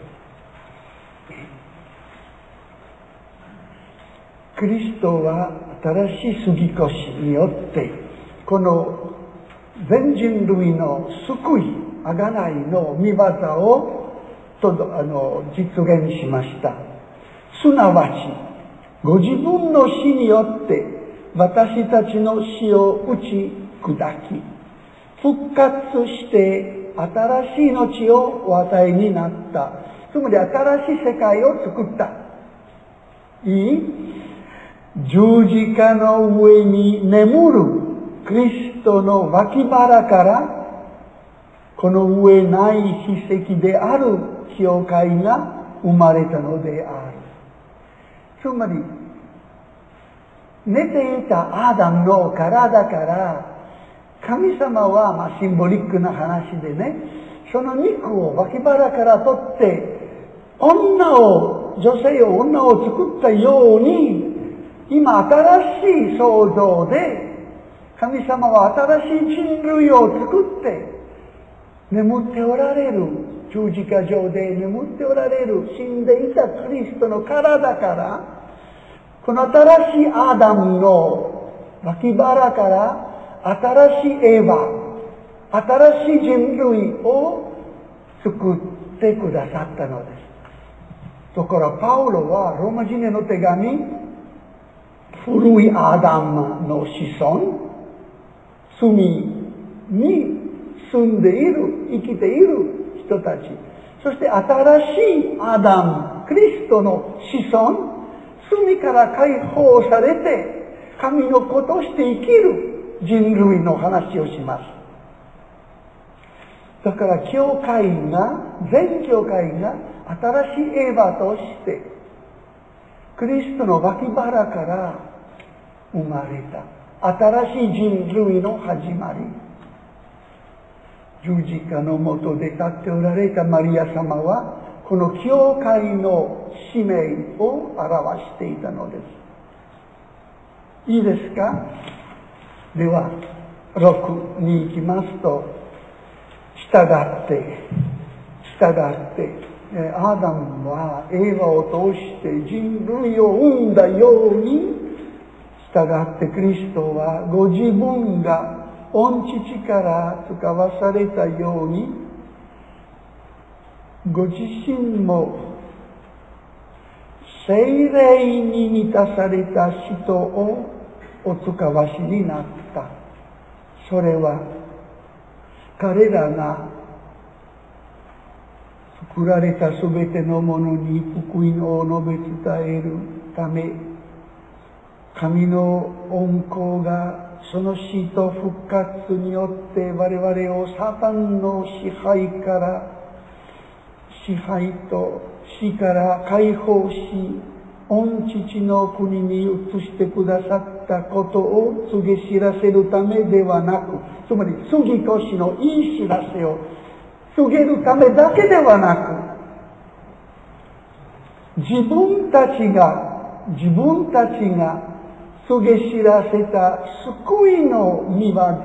キリストは新しい杉越によってこの全人類の救い、贖いの御業をとあの実現しました。すなわちご自分の死によって私たちの死を打ち砕き、復活して新しい命をお与えになった。つまり新しい世界を作った。いい？十字架の上に眠るキリストの脇腹からこの上ない秘跡である教会が生まれたのである。つまり寝ていたアダムの体から神様は、まあ、シンボリックな話でね、その肉を脇腹から取って女を女性を女を作ったように、 今新しい創造で、神様は新しい人類を作って、眠っておられる、十字架上で眠っておられる、死んでいたクリストの体から、この新しいアダムの脇腹から、新しいエヴァ、新しい人類を作ってくださったのです。だからパウロはローマ人への手紙、古いアダムの子孫、罪に住んでいる、生きている人たち、そして新しいアダム、クリストの子孫、罪から解放されて神の子として生きる人類の話をします。だから教会が、全教会が新しいエヴァとしてクリストの脇腹から生まれた新しい人類の始まり。十字架の下で立っておられたマリア様はこの教会の使命を表していたのです。いいですか？ではろくに行きますと、従って従ってアダムはエヴァを通して人類を生んだように、従ってクリストはご自分が御父から使わされたように、ご自身も聖霊に満たされた人をお使わしになった。それは彼らが作られたすべてのものに福音を述べ伝えるため、神の恩膏がその死と復活によって我々をサタンの支配から支配と死から解放し、御父の国に移してくださったことを告げ知らせるためではなく、つまり次年のいい知らせを告げるためだけではなく、自分たちが自分たちが告げ知らせた救いの御業、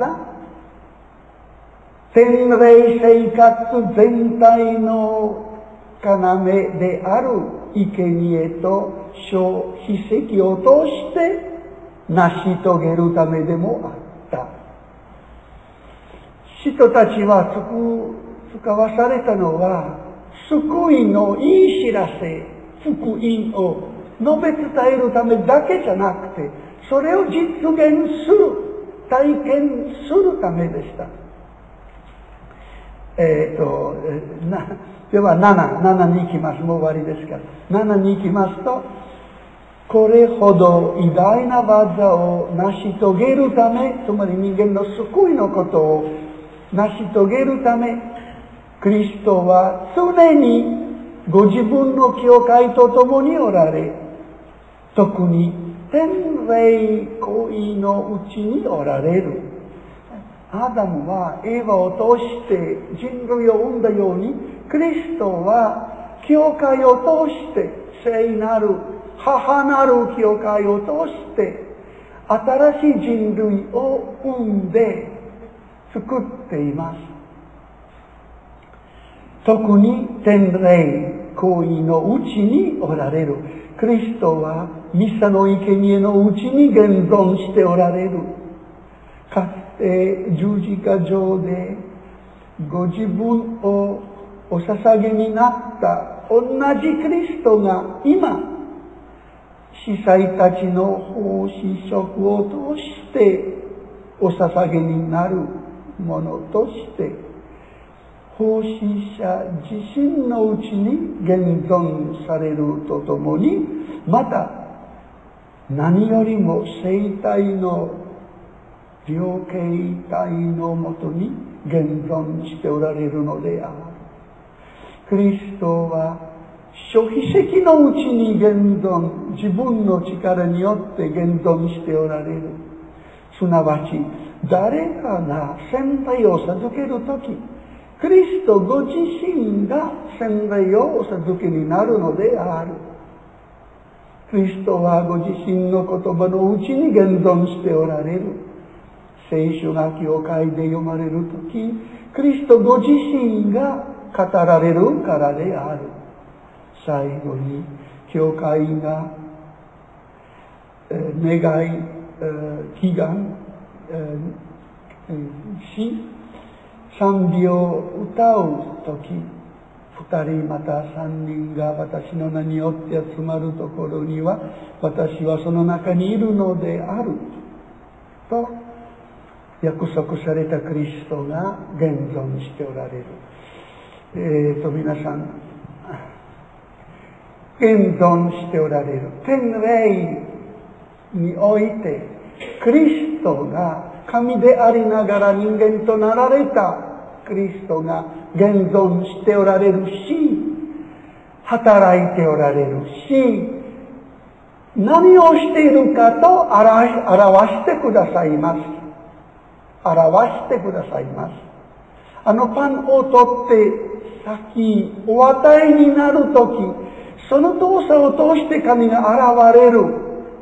天霊生活全体の要である生贄と小秘跡を通して成し遂げるためでもあった。人たちは使わされたのは救いのいい知らせ、福音を述べ伝えるためだけじゃなくて、それを実現する、体験するためでした。えっ、ー、となではなな、ななに行きます。もう終わりですから。ななに行きますと、これほど偉大な技を成し遂げるため、つまり人間の救いのことを成し遂げるため、クリストは常にご自分の教会と共におられ、特に天霊行為のうちにおられる。アダムはエヴァを通して人類を生んだように、クリストは教会を通して聖なる母なる教会を通して新しい人類を生んで作っています。特に天霊行為のうちにおられる。クリストはミサの生贄のうちに現存しておられる。かつて十字架上でご自分をお捧げになった同じクリストが今、司祭たちの奉仕職を通してお捧げになるものとして、奉仕者自身のうちに現存されるとともに、また何よりも生体の両形体のもとに現存しておられるのである。クリストは諸秘跡のうちに現存、自分の力によって現存しておられる。すなわち誰かが洗礼を授けるとき、クリストご自身が洗礼をお授けになるのである。 キリストはご自身の言葉のうちに現存しておられる。聖書が教会で読まれるとき、キリストご自身が語られるからである。最後に、教会が、えー、願い、えー、祈願、えー、し、賛美を歌うとき、二人また三人が私の名によって集まるところには、私はその中にいるのである。と、約束されたキリストが現存しておられる。えーと、皆さん、現存しておられる。天霊において、キリストが神でありながら人間となられたキリストが現存しておられるし、働いておられるし、何をしているかと表してくださいます。表してくださいます。あのパンを取って先お与えになるとき、その動作を通して神が現れる。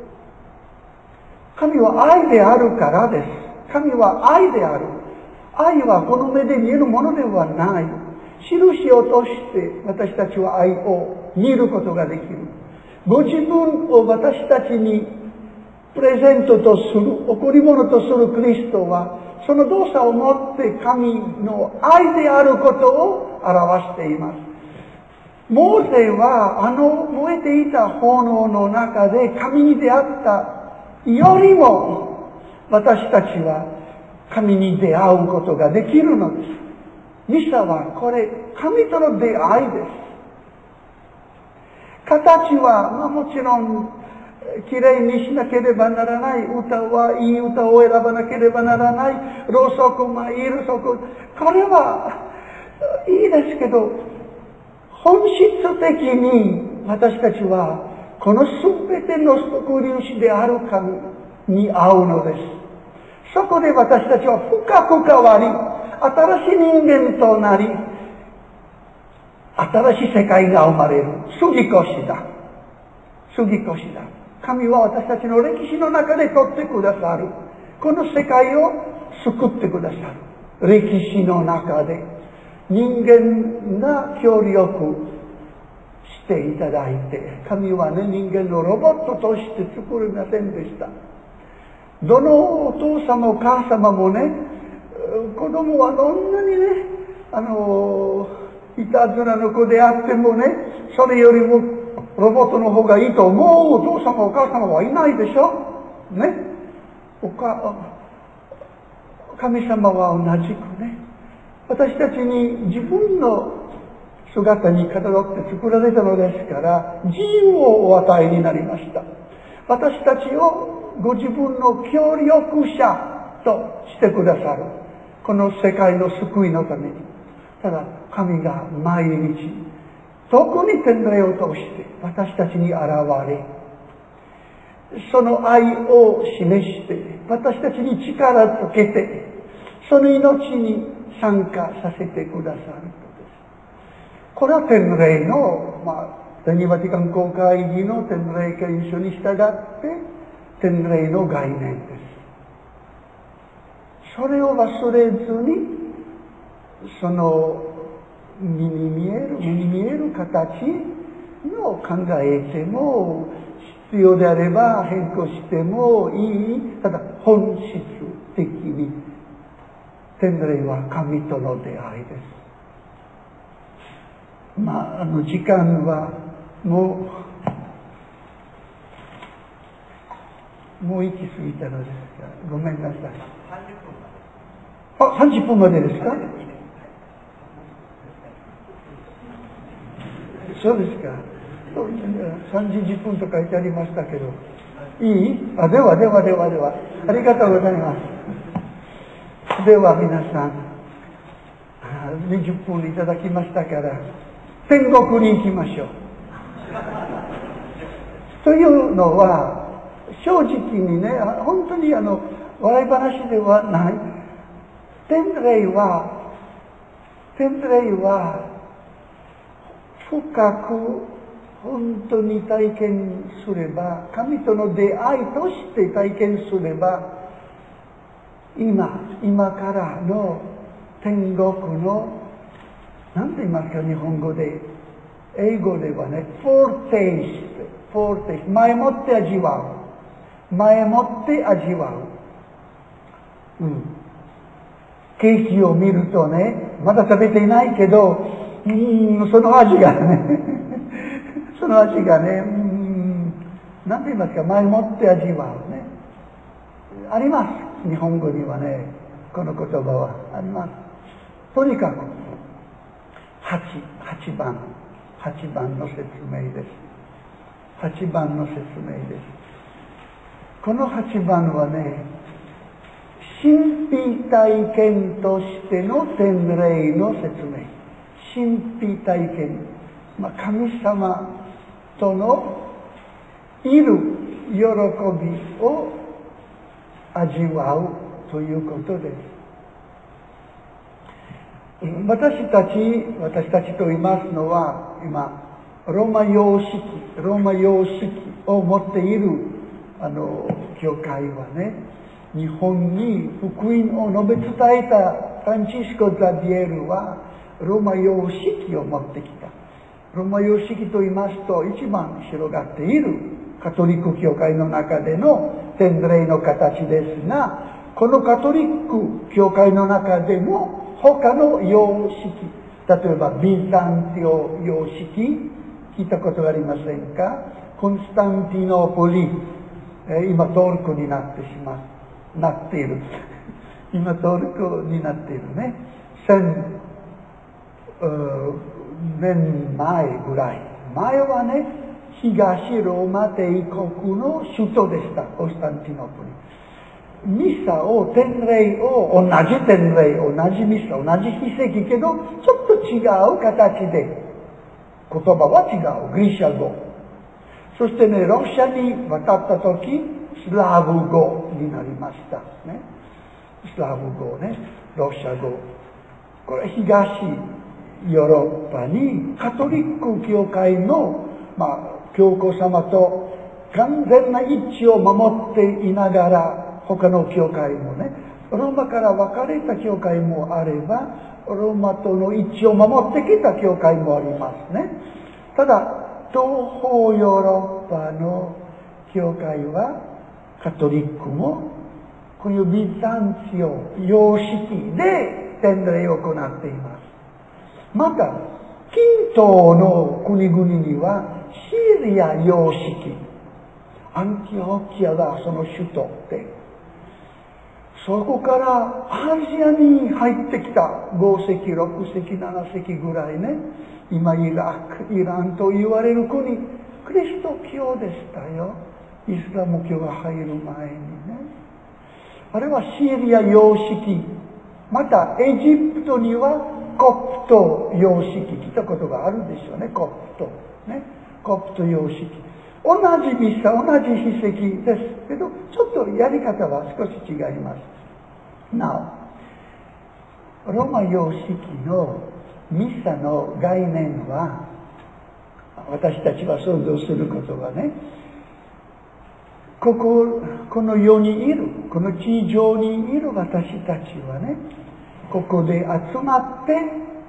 神は愛であるからです。神は愛である。愛はこの目で見えるものではない。印を通して私たちは愛を見ることができる。ご自分を私たちにプレゼントとする、贈り物とするキリストは、その動作をもって神の愛であることを表しています。モーセはあの燃えていた炎の中で神に出会ったよりも、私たちは神に出会うことができるのです。ミサはこれ、神との出会いです。形は、まあ、もちろんきれいにしなければならない。歌はいい歌を選ばなければならない。ろうそく、まあいいろうそく、これはいいですけど、本質的に私たちはこの全ての救い主である神に会うのです。そこで私たちは深く変わり、新しい人間となり、新しい世界が生まれる。杉越だ。杉越だ。神は私たちの歴史の中で取ってくださる。この世界を救ってくださる。歴史の中で人間が協力していただいて、神はね、人間のロボットとして作りませんでした。どのお父様お母様もね、子供はどんなにね、あのいたずらの子であってもね、それよりもロボットの方がいいと思うお父様お母様はいないでしょね。おか神様は同じくね、私たちに自分の姿にかたどって作られたのですから、自由をお与えになりました。私たちをご自分の協力者としてくださる。この世界の救いのために。ただ神が毎日、特に天霊を通して私たちに現れ、その愛を示して私たちに力づけて、その命に参加させてくださるのです。これは天霊の、まあ、第二バティカン公会議の天霊憲章に従って天霊の概念です。それを忘れずに、その目に見える、目に見える形の考えても、必要であれば変更してもいい。ただ本質的に天霊は神との出会いです。まあ、あの時間はもうもう行き過ぎたのですが、ごめんなさい。あ、さんじゅっぷんまでですか？そうですか。さんじじゅっぷんと書いてありましたけど、いい？あ、ではではではでは、ありがとうございます。では皆さん、にじゅっぷんいただきましたから、天国に行きましょう。というのは、正直にね、本当にあの、笑い話ではない。天霊は、天霊は、深く本当に体験すれば、神との出会いとして体験すれば、今、今からの天国の、なんて言いますか、日本語で、英語ではね、foretaste、foretaste、前もって味わう。前もって味わう。うん。ケーキを見るとね、まだ食べていないけど、うーん、その味がね、その味がね、うーん、なんて言いますか、前もって味わうね。あります。日本語にはね、この言葉はあります。とにかく、八、八番、八番の説明です。八番の説明です。この八番はね、神秘体験としての天霊の説明。神秘体験、まあ、神様とのいる喜びを味わうということです。私たち、私たちと言いますのは、今、ローマ様式、ローマ様式を持っている、あの、教会はね、日本に福音を述べ伝えたフランチスコ・ザビエルは、ローマ様式を持ってきた。ローマ様式と言いますと、一番広がっているカトリック教会の中での天霊の形ですが、このカトリック教会の中でも、他の様式、例えばビザンティオ様式、聞いたことがありませんか？コンスタンティノーポリ、えー、今トルコになってしまう、なっている。今トルコになっているね。千年前ぐらい。前はね、東ローマ帝国の首都でした、コンスタンティノーポリ。ミサを、天霊を、同じ天霊、同じミサ、同じ筆跡けど、ちょっと違う形で、言葉は違う、グリシャ語。そしてね、ロシアに渡った時、スラブ語になりました。ね。スラブ語ね、ロシア語。これ東ヨーロッパにカトリック教会の、まあ、教皇様と完全な一致を守っていながら、他の教会もね、ローマから分かれた教会もあれば、ローマとの一致を守ってきた教会もありますね。ただ、東方ヨーロッパの教会は、カトリックも、こういうビザンチオ様式で天霊を行っています。また、近東の国々には、シリア様式、アンティオキアがその首都で、そこからアジアに入ってきたごせき、ろくせき、ななせきぐらいね、今イラク、イランと言われる国、クリスト教でしたよ。イスラム教が入る前にね。あれはシリア様式、またエジプトにはコプト様式、聞いたことがあるでしょうね、コプト。ね、コプト様式。同じミサ、同じ筆跡ですけど、ちょっとやり方は少し違います。なお、ローマ様式のミサの概念は、私たちは想像することはね、ここ、この世にいる、この地上にいる私たちはね、ここで集まって、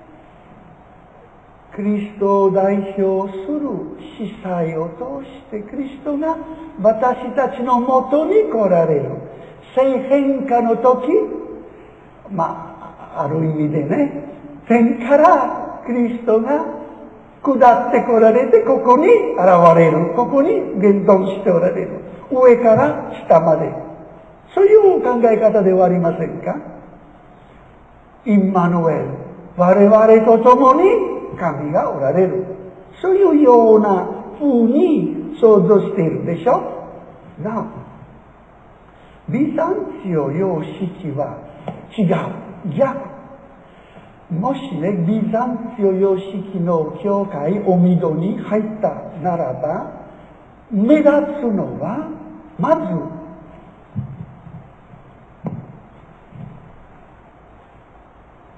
キリストを代表する司祭を通してキリストが私たちのもとに来られる聖変化の時、まあ、ある意味でね、天からキリストが下って来られてここに現れる、ここに現存しておられる、上から下まで、そういう考え方ではありませんか？インマヌエル、我々と共に神がおられる。そういうような風に想像しているでしょ。なお、ビザンチオ様式は違う。逆。もしね、ビザンチオ様式の教会、おみどに入ったならば、目立つのは、まず、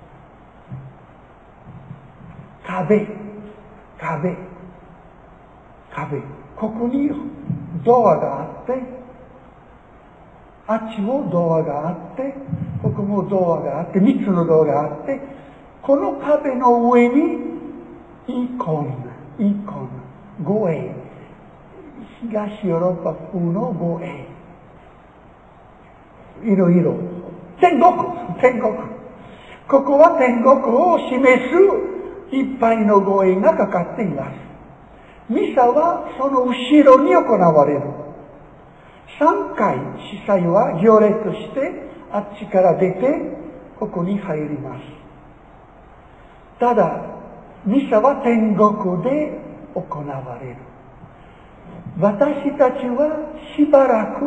壁。壁。 壁、ここにドアがあって、あっちもドアがあって、ここもドアがあって、三つのドアがあって、この壁の上にイコン、イコン、護衛、東ヨーロッパ風の護衛、いろいろ、天国、天国。ここは天国を示すいっぱいの護衛がかかっています。ミサはその後ろに行われる。三回司祭は行列してあっちから出てここに入ります。ただミサは天国で行われる。私たちはしばらく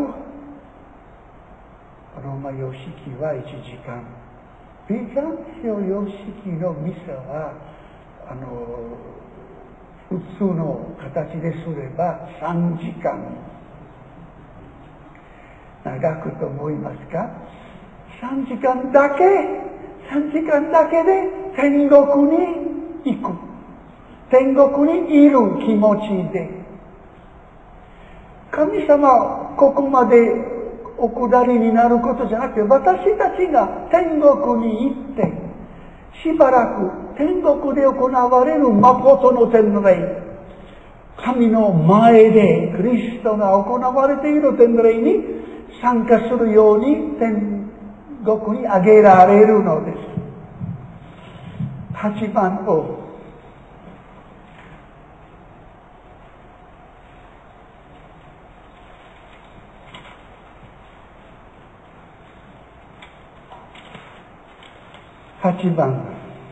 ローマ様式はいちじかん、ビザンツィオ様式のミサはあの普通の形ですればさんじかん、長くと思いますか？さんじかんだけ、さんじかんだけで天国に行く。天国にいる気持ちで。神様、ここまでお下りになることじゃなくて、私たちが天国に行って、しばらく天国で行われる誠の天礼、神の前でクリストが行われている天礼に参加するように天国に上げられるのです。はちばんをはちばん、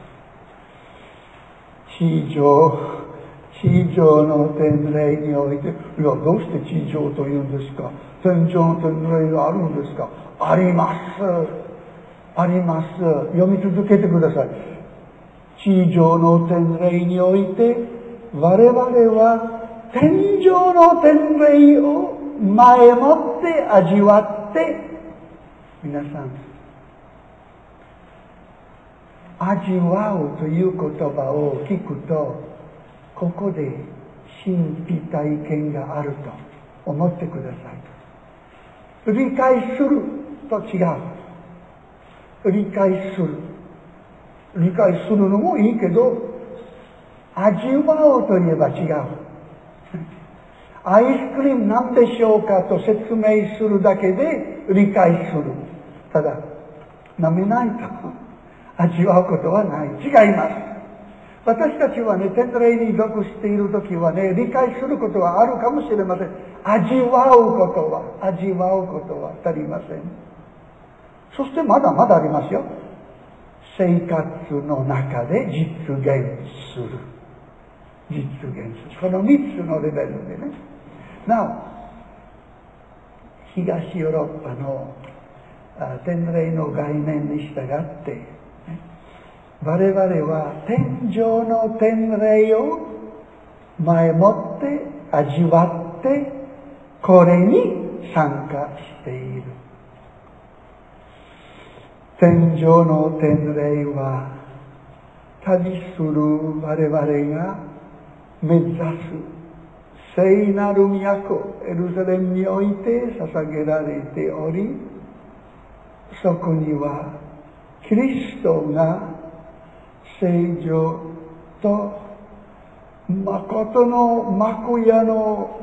地上、地上の天礼において、いや、どうして地上というんですか？天上の天礼があるんですか？あります。あります。読み続けてください。地上の天礼において、我々は天上の天礼を前もって味わって、皆さん、味わうという言葉を聞くと、ここで神秘体験があると思ってください。理解すると違う。理解する。理解するのもいいけど、味わうといえば違う。アイスクリームなんでしょうかと説明するだけで理解する。ただ、舐めないと味わうことはない。違います。私たちはね、天礼に属しているときはね、理解することはあるかもしれません。味わうことは、味わうことは足りません。そしてまだまだありますよ。生活の中で実現する。実現する。この三つのレベルでね。なお、東ヨーロッパの天礼の概念に従って、ね、我々は天上の天礼を前もって味わって、これに参加している。天上の天礼は、旅する我々が目指す聖なる都エルサレムにおいて捧げられており、そこにはキリストが聖女と誠の幕屋の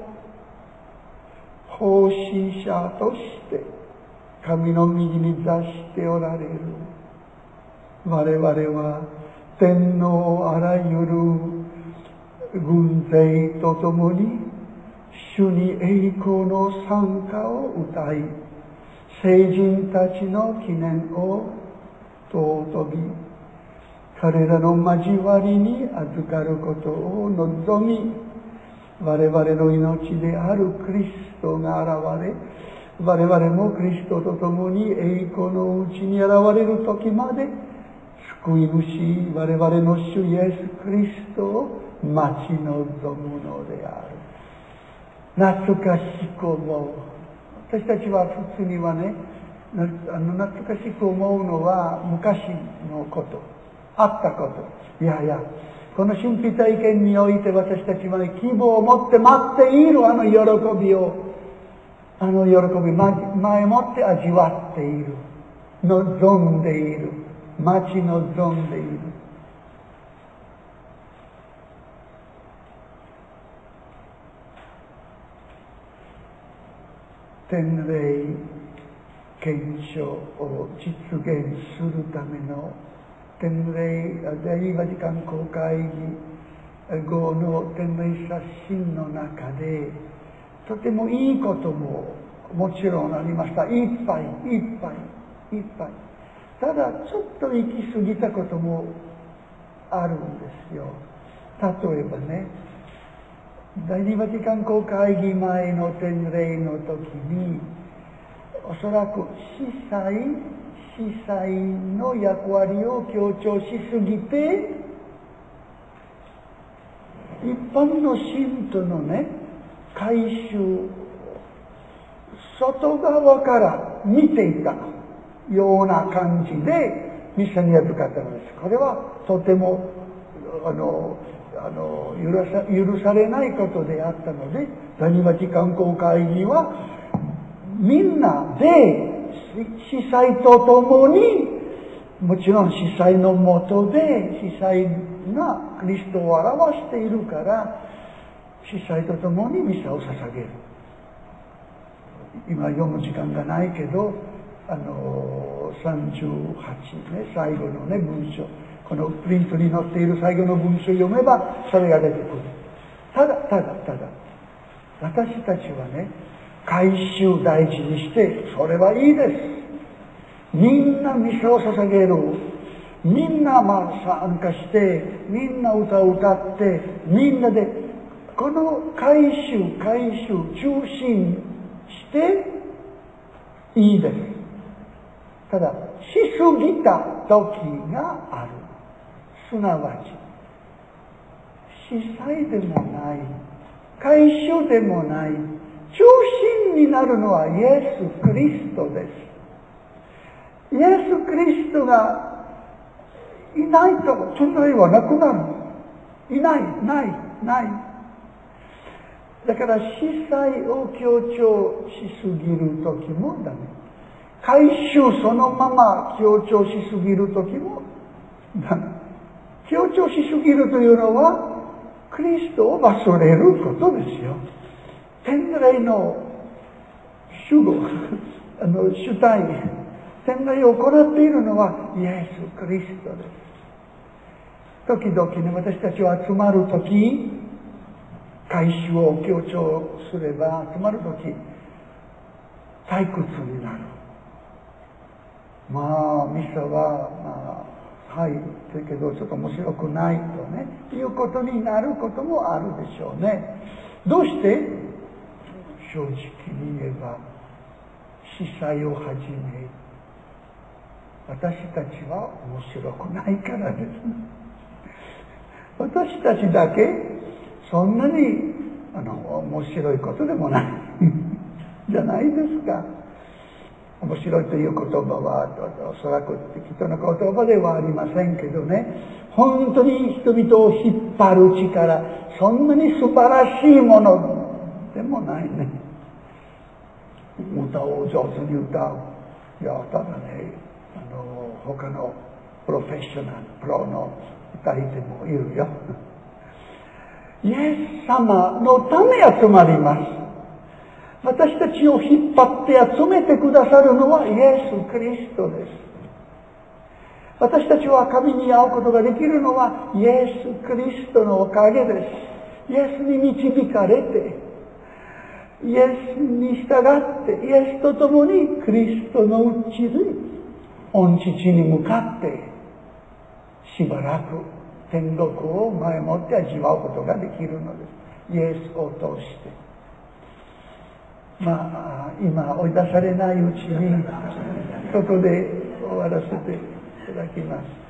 奉仕者として神の右に座しておられる。我々は天のあらゆる軍勢とともに主に栄光の賛歌を歌い、聖人たちの記念を尊び、彼らの交わりに預かることを望み、我々の命であるクリストが現れ、我々もクリストと共に栄光のうちに現れる時まで、救い主我々の主イエス・クリストを待ち望むのである。懐かしく思う。私たちは普通にはね、あの懐かしく思うのは昔のこと、あったこと。いやいや、 この神秘体験において私たちは希望を持って待っているあの喜びを、あの喜び、前もって味わっている。望んでいる。待ち望んでいる。天霊検証を実現するための天霊第二バチカン公会議後の天霊刷新の中で、とてもいいことももちろんありました。いっぱいいっぱいいっぱい。ただちょっと行き過ぎたこともあるんですよ。例えばね、第二バチカン公会議前の天霊の時に、おそらく司祭司祭の役割を強調しすぎて、一般の信徒のね、改宗外側から見ていたような感じでミサに預かったのです。これはとてもあのあの許さ、許されないことであったので、第二バチカン公会議はみんなで司祭と共に、もちろん司祭のもとで司祭がキリストを表しているから、司祭と共にミサを捧げる。今読む時間がないけど、あのさんじゅうはちね、最後のね文章、このプリントに載っている最後の文章を読めばそれが出てくる。ただただただ私たちはね、改宗大事にして、それはいいです。みんなミサを捧げる。みんなまあ参加して、みんな歌を歌って、みんなでこの改宗改宗中心していいです。ただしすぎた時がある。すなわち司祭でもない、改宗でもない、中心になるのはイエス・キリストです。イエス・キリストがいないと天霊はなくなる。いない、ない、ない。だから司祭を強調しすぎる時もダメ。改宗そのまま強調しすぎる時もダメ。強調しすぎるというのはキリストを忘れることですよ。天霊の主語、あの主体、天霊を行っているのはイエス・キリストです。時々ね、私たちは集まるとき、改宗を強調すれば、集まるとき、退屈になる。まあ、ミサは、まあ、はい、だけどちょっと面白くないとね、いうことになることもあるでしょうね。どうして？正直に言えば、司祭をはじめ、私たちは面白くないからです。私たちだけそんなにあの面白いことでもないじゃないですか。面白いという言葉はおそらく適当な言葉ではありませんけどね、本当に人々を引っ張る力、そんなに素晴らしいものでもないね。歌を上手に歌う、いやただね、あの他のプロフェッショナルプロの歌い手もいるよ。イエス様のため集まります。私たちを引っ張って集めてくださるのはイエス・キリストです。私たちは神に会うことができるのはイエス・キリストのおかげです。イエスに導かれて、イエスに従って、イエスと共にキリストのうちに御父に向かってしばらく天国を前もって味わうことができるのです。イエスを通して。まあ今追い出されないうちにここで終わらせていただきます。